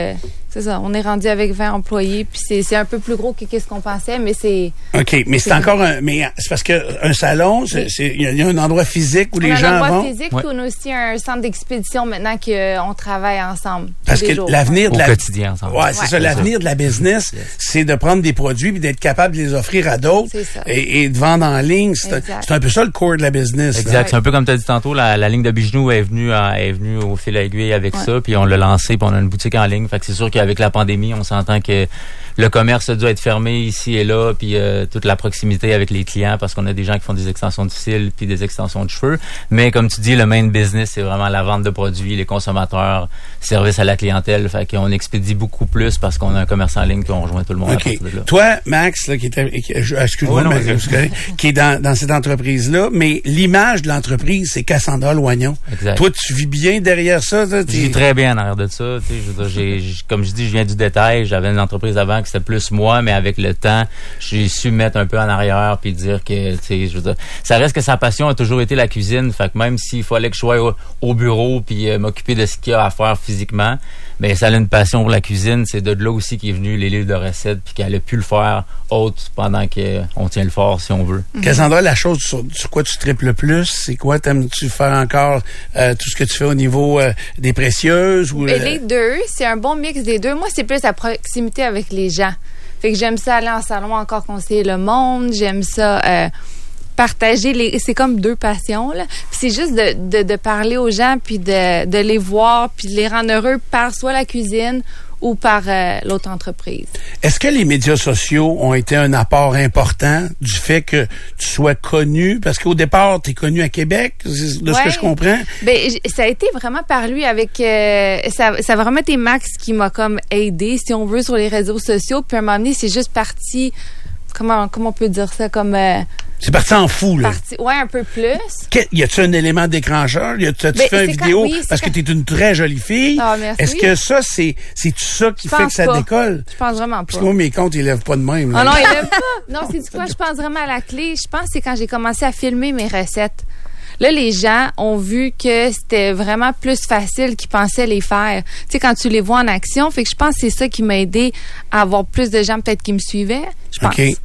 C'est ça, on est rendu avec vingt employés, puis c'est, c'est un peu plus gros que qu'est-ce qu'on pensait, mais c'est... OK, mais c'est, c'est encore un... Mais c'est parce qu'un salon, c'est, c'est, il y a un endroit physique où on les gens vont... On a un endroit vont. physique, ouais. puis on a aussi un centre d'expédition maintenant qu'on travaille ensemble. Parce que jours. l'avenir de Au la... quotidien ensemble. Ouais, c'est ouais. ça, l'avenir de la business, yes. c'est de prendre des produits puis d'être capable de les offrir à d'autres et, et de vendre en ligne. C'est un, c'est un peu ça le core de la business. Exact, là. c'est un peu comme tu as dit tantôt, la, la ligne de Bigenou est venue, à, est venue au fil à aiguille avec ouais. ça, puis on l'a lancé, puis on a une boutique en ligne. Fait que c'est sûr qu'avec la pandémie, on s'entend que le commerce a dû être fermé ici et là, puis euh, toute la proximité avec les clients, parce qu'on a des gens qui font des extensions de cils puis des extensions de cheveux. Mais comme tu dis, le main business, c'est vraiment la vente de produits, les consommateurs, service à la clientèle. Fait qu'on expédie beaucoup plus parce qu'on a un commerce en ligne puis on rejoint tout le monde okay. à partir de là. Toi, Max, là, qui était, qui, excuse-moi, oh, non, mais, mais, qui est dans, dans cette entreprise-là, mais l'image de l'entreprise, c'est Cassandra Loignon. Exact. Toi, tu vis bien derrière ça? Je vis très bien en arrière de ça. Tu sais, je veux dire, j'ai, j'ai, comme je dis, je viens du détail. J'avais une entreprise avant que c'était plus moi, mais avec le temps, j'ai su mettre un peu en arrière puis dire que, tu sais, je veux dire, ça reste que sa passion a toujours été la cuisine. Fait que même s'il fallait que je sois au, au bureau puis euh, m'occuper de ce qu'il y a à faire physiquement, mais ça a une passion pour la cuisine. C'est de là aussi qui est venu les livres de recettes puis qu'elle a pu le faire autre pendant qu'on tient le fort, si on veut. Mm-hmm. Cassandra, la chose sur, sur quoi tu triples le plus, c'est quoi? T'aimes-tu faire encore euh, tout ce que tu fais au niveau euh, des précieuses? Ou, euh... Les deux, c'est un bon mix des deux. Moi, c'est plus la proximité avec les gens. Fait que j'aime ça aller en salon encore conseiller le monde. J'aime ça euh, partager les... C'est comme deux passions, là. Puis c'est juste de, de, de parler aux gens, puis de, de les voir, puis de les rendre heureux par soit la cuisine ou par euh, l'autre entreprise. Est-ce que les médias sociaux ont été un apport important du fait que tu sois connu? Parce qu'au départ, tu es connu à Québec, de ouais. ce que je comprends. Ben, ça a été vraiment par lui avec... Euh, ça, ça a vraiment été Max qui m'a comme aidé, si on veut, sur les réseaux sociaux. Puis à un moment donné, c'est juste parti... Comment, comment on peut dire ça? Comme... Euh, c'est parti en fou, là. Parti, ouais, un peu plus. Que, y a-tu un élément déclencheur? Y a-tu ben, fait une vidéo? Quand, oui, parce quand... que t'es une très jolie fille. Ah, merci. Est-ce que ça, c'est, c'est ça qui je fait que ça pas. décolle? Je pense vraiment pas. Parce que moi, mes comptes, ils lèvent pas de même. Là. Ah non, ils lèvent pas. Non, c'est du quoi? Je pense vraiment à la clé. Je pense que c'est quand j'ai commencé à filmer mes recettes. Là, les gens ont vu que c'était vraiment plus facile qu'ils pensaient les faire. Tu sais, quand tu les vois en action, fait que je pense que c'est ça qui m'a aidé à avoir plus de gens peut-être qui me suivaient. Je pense. Okay.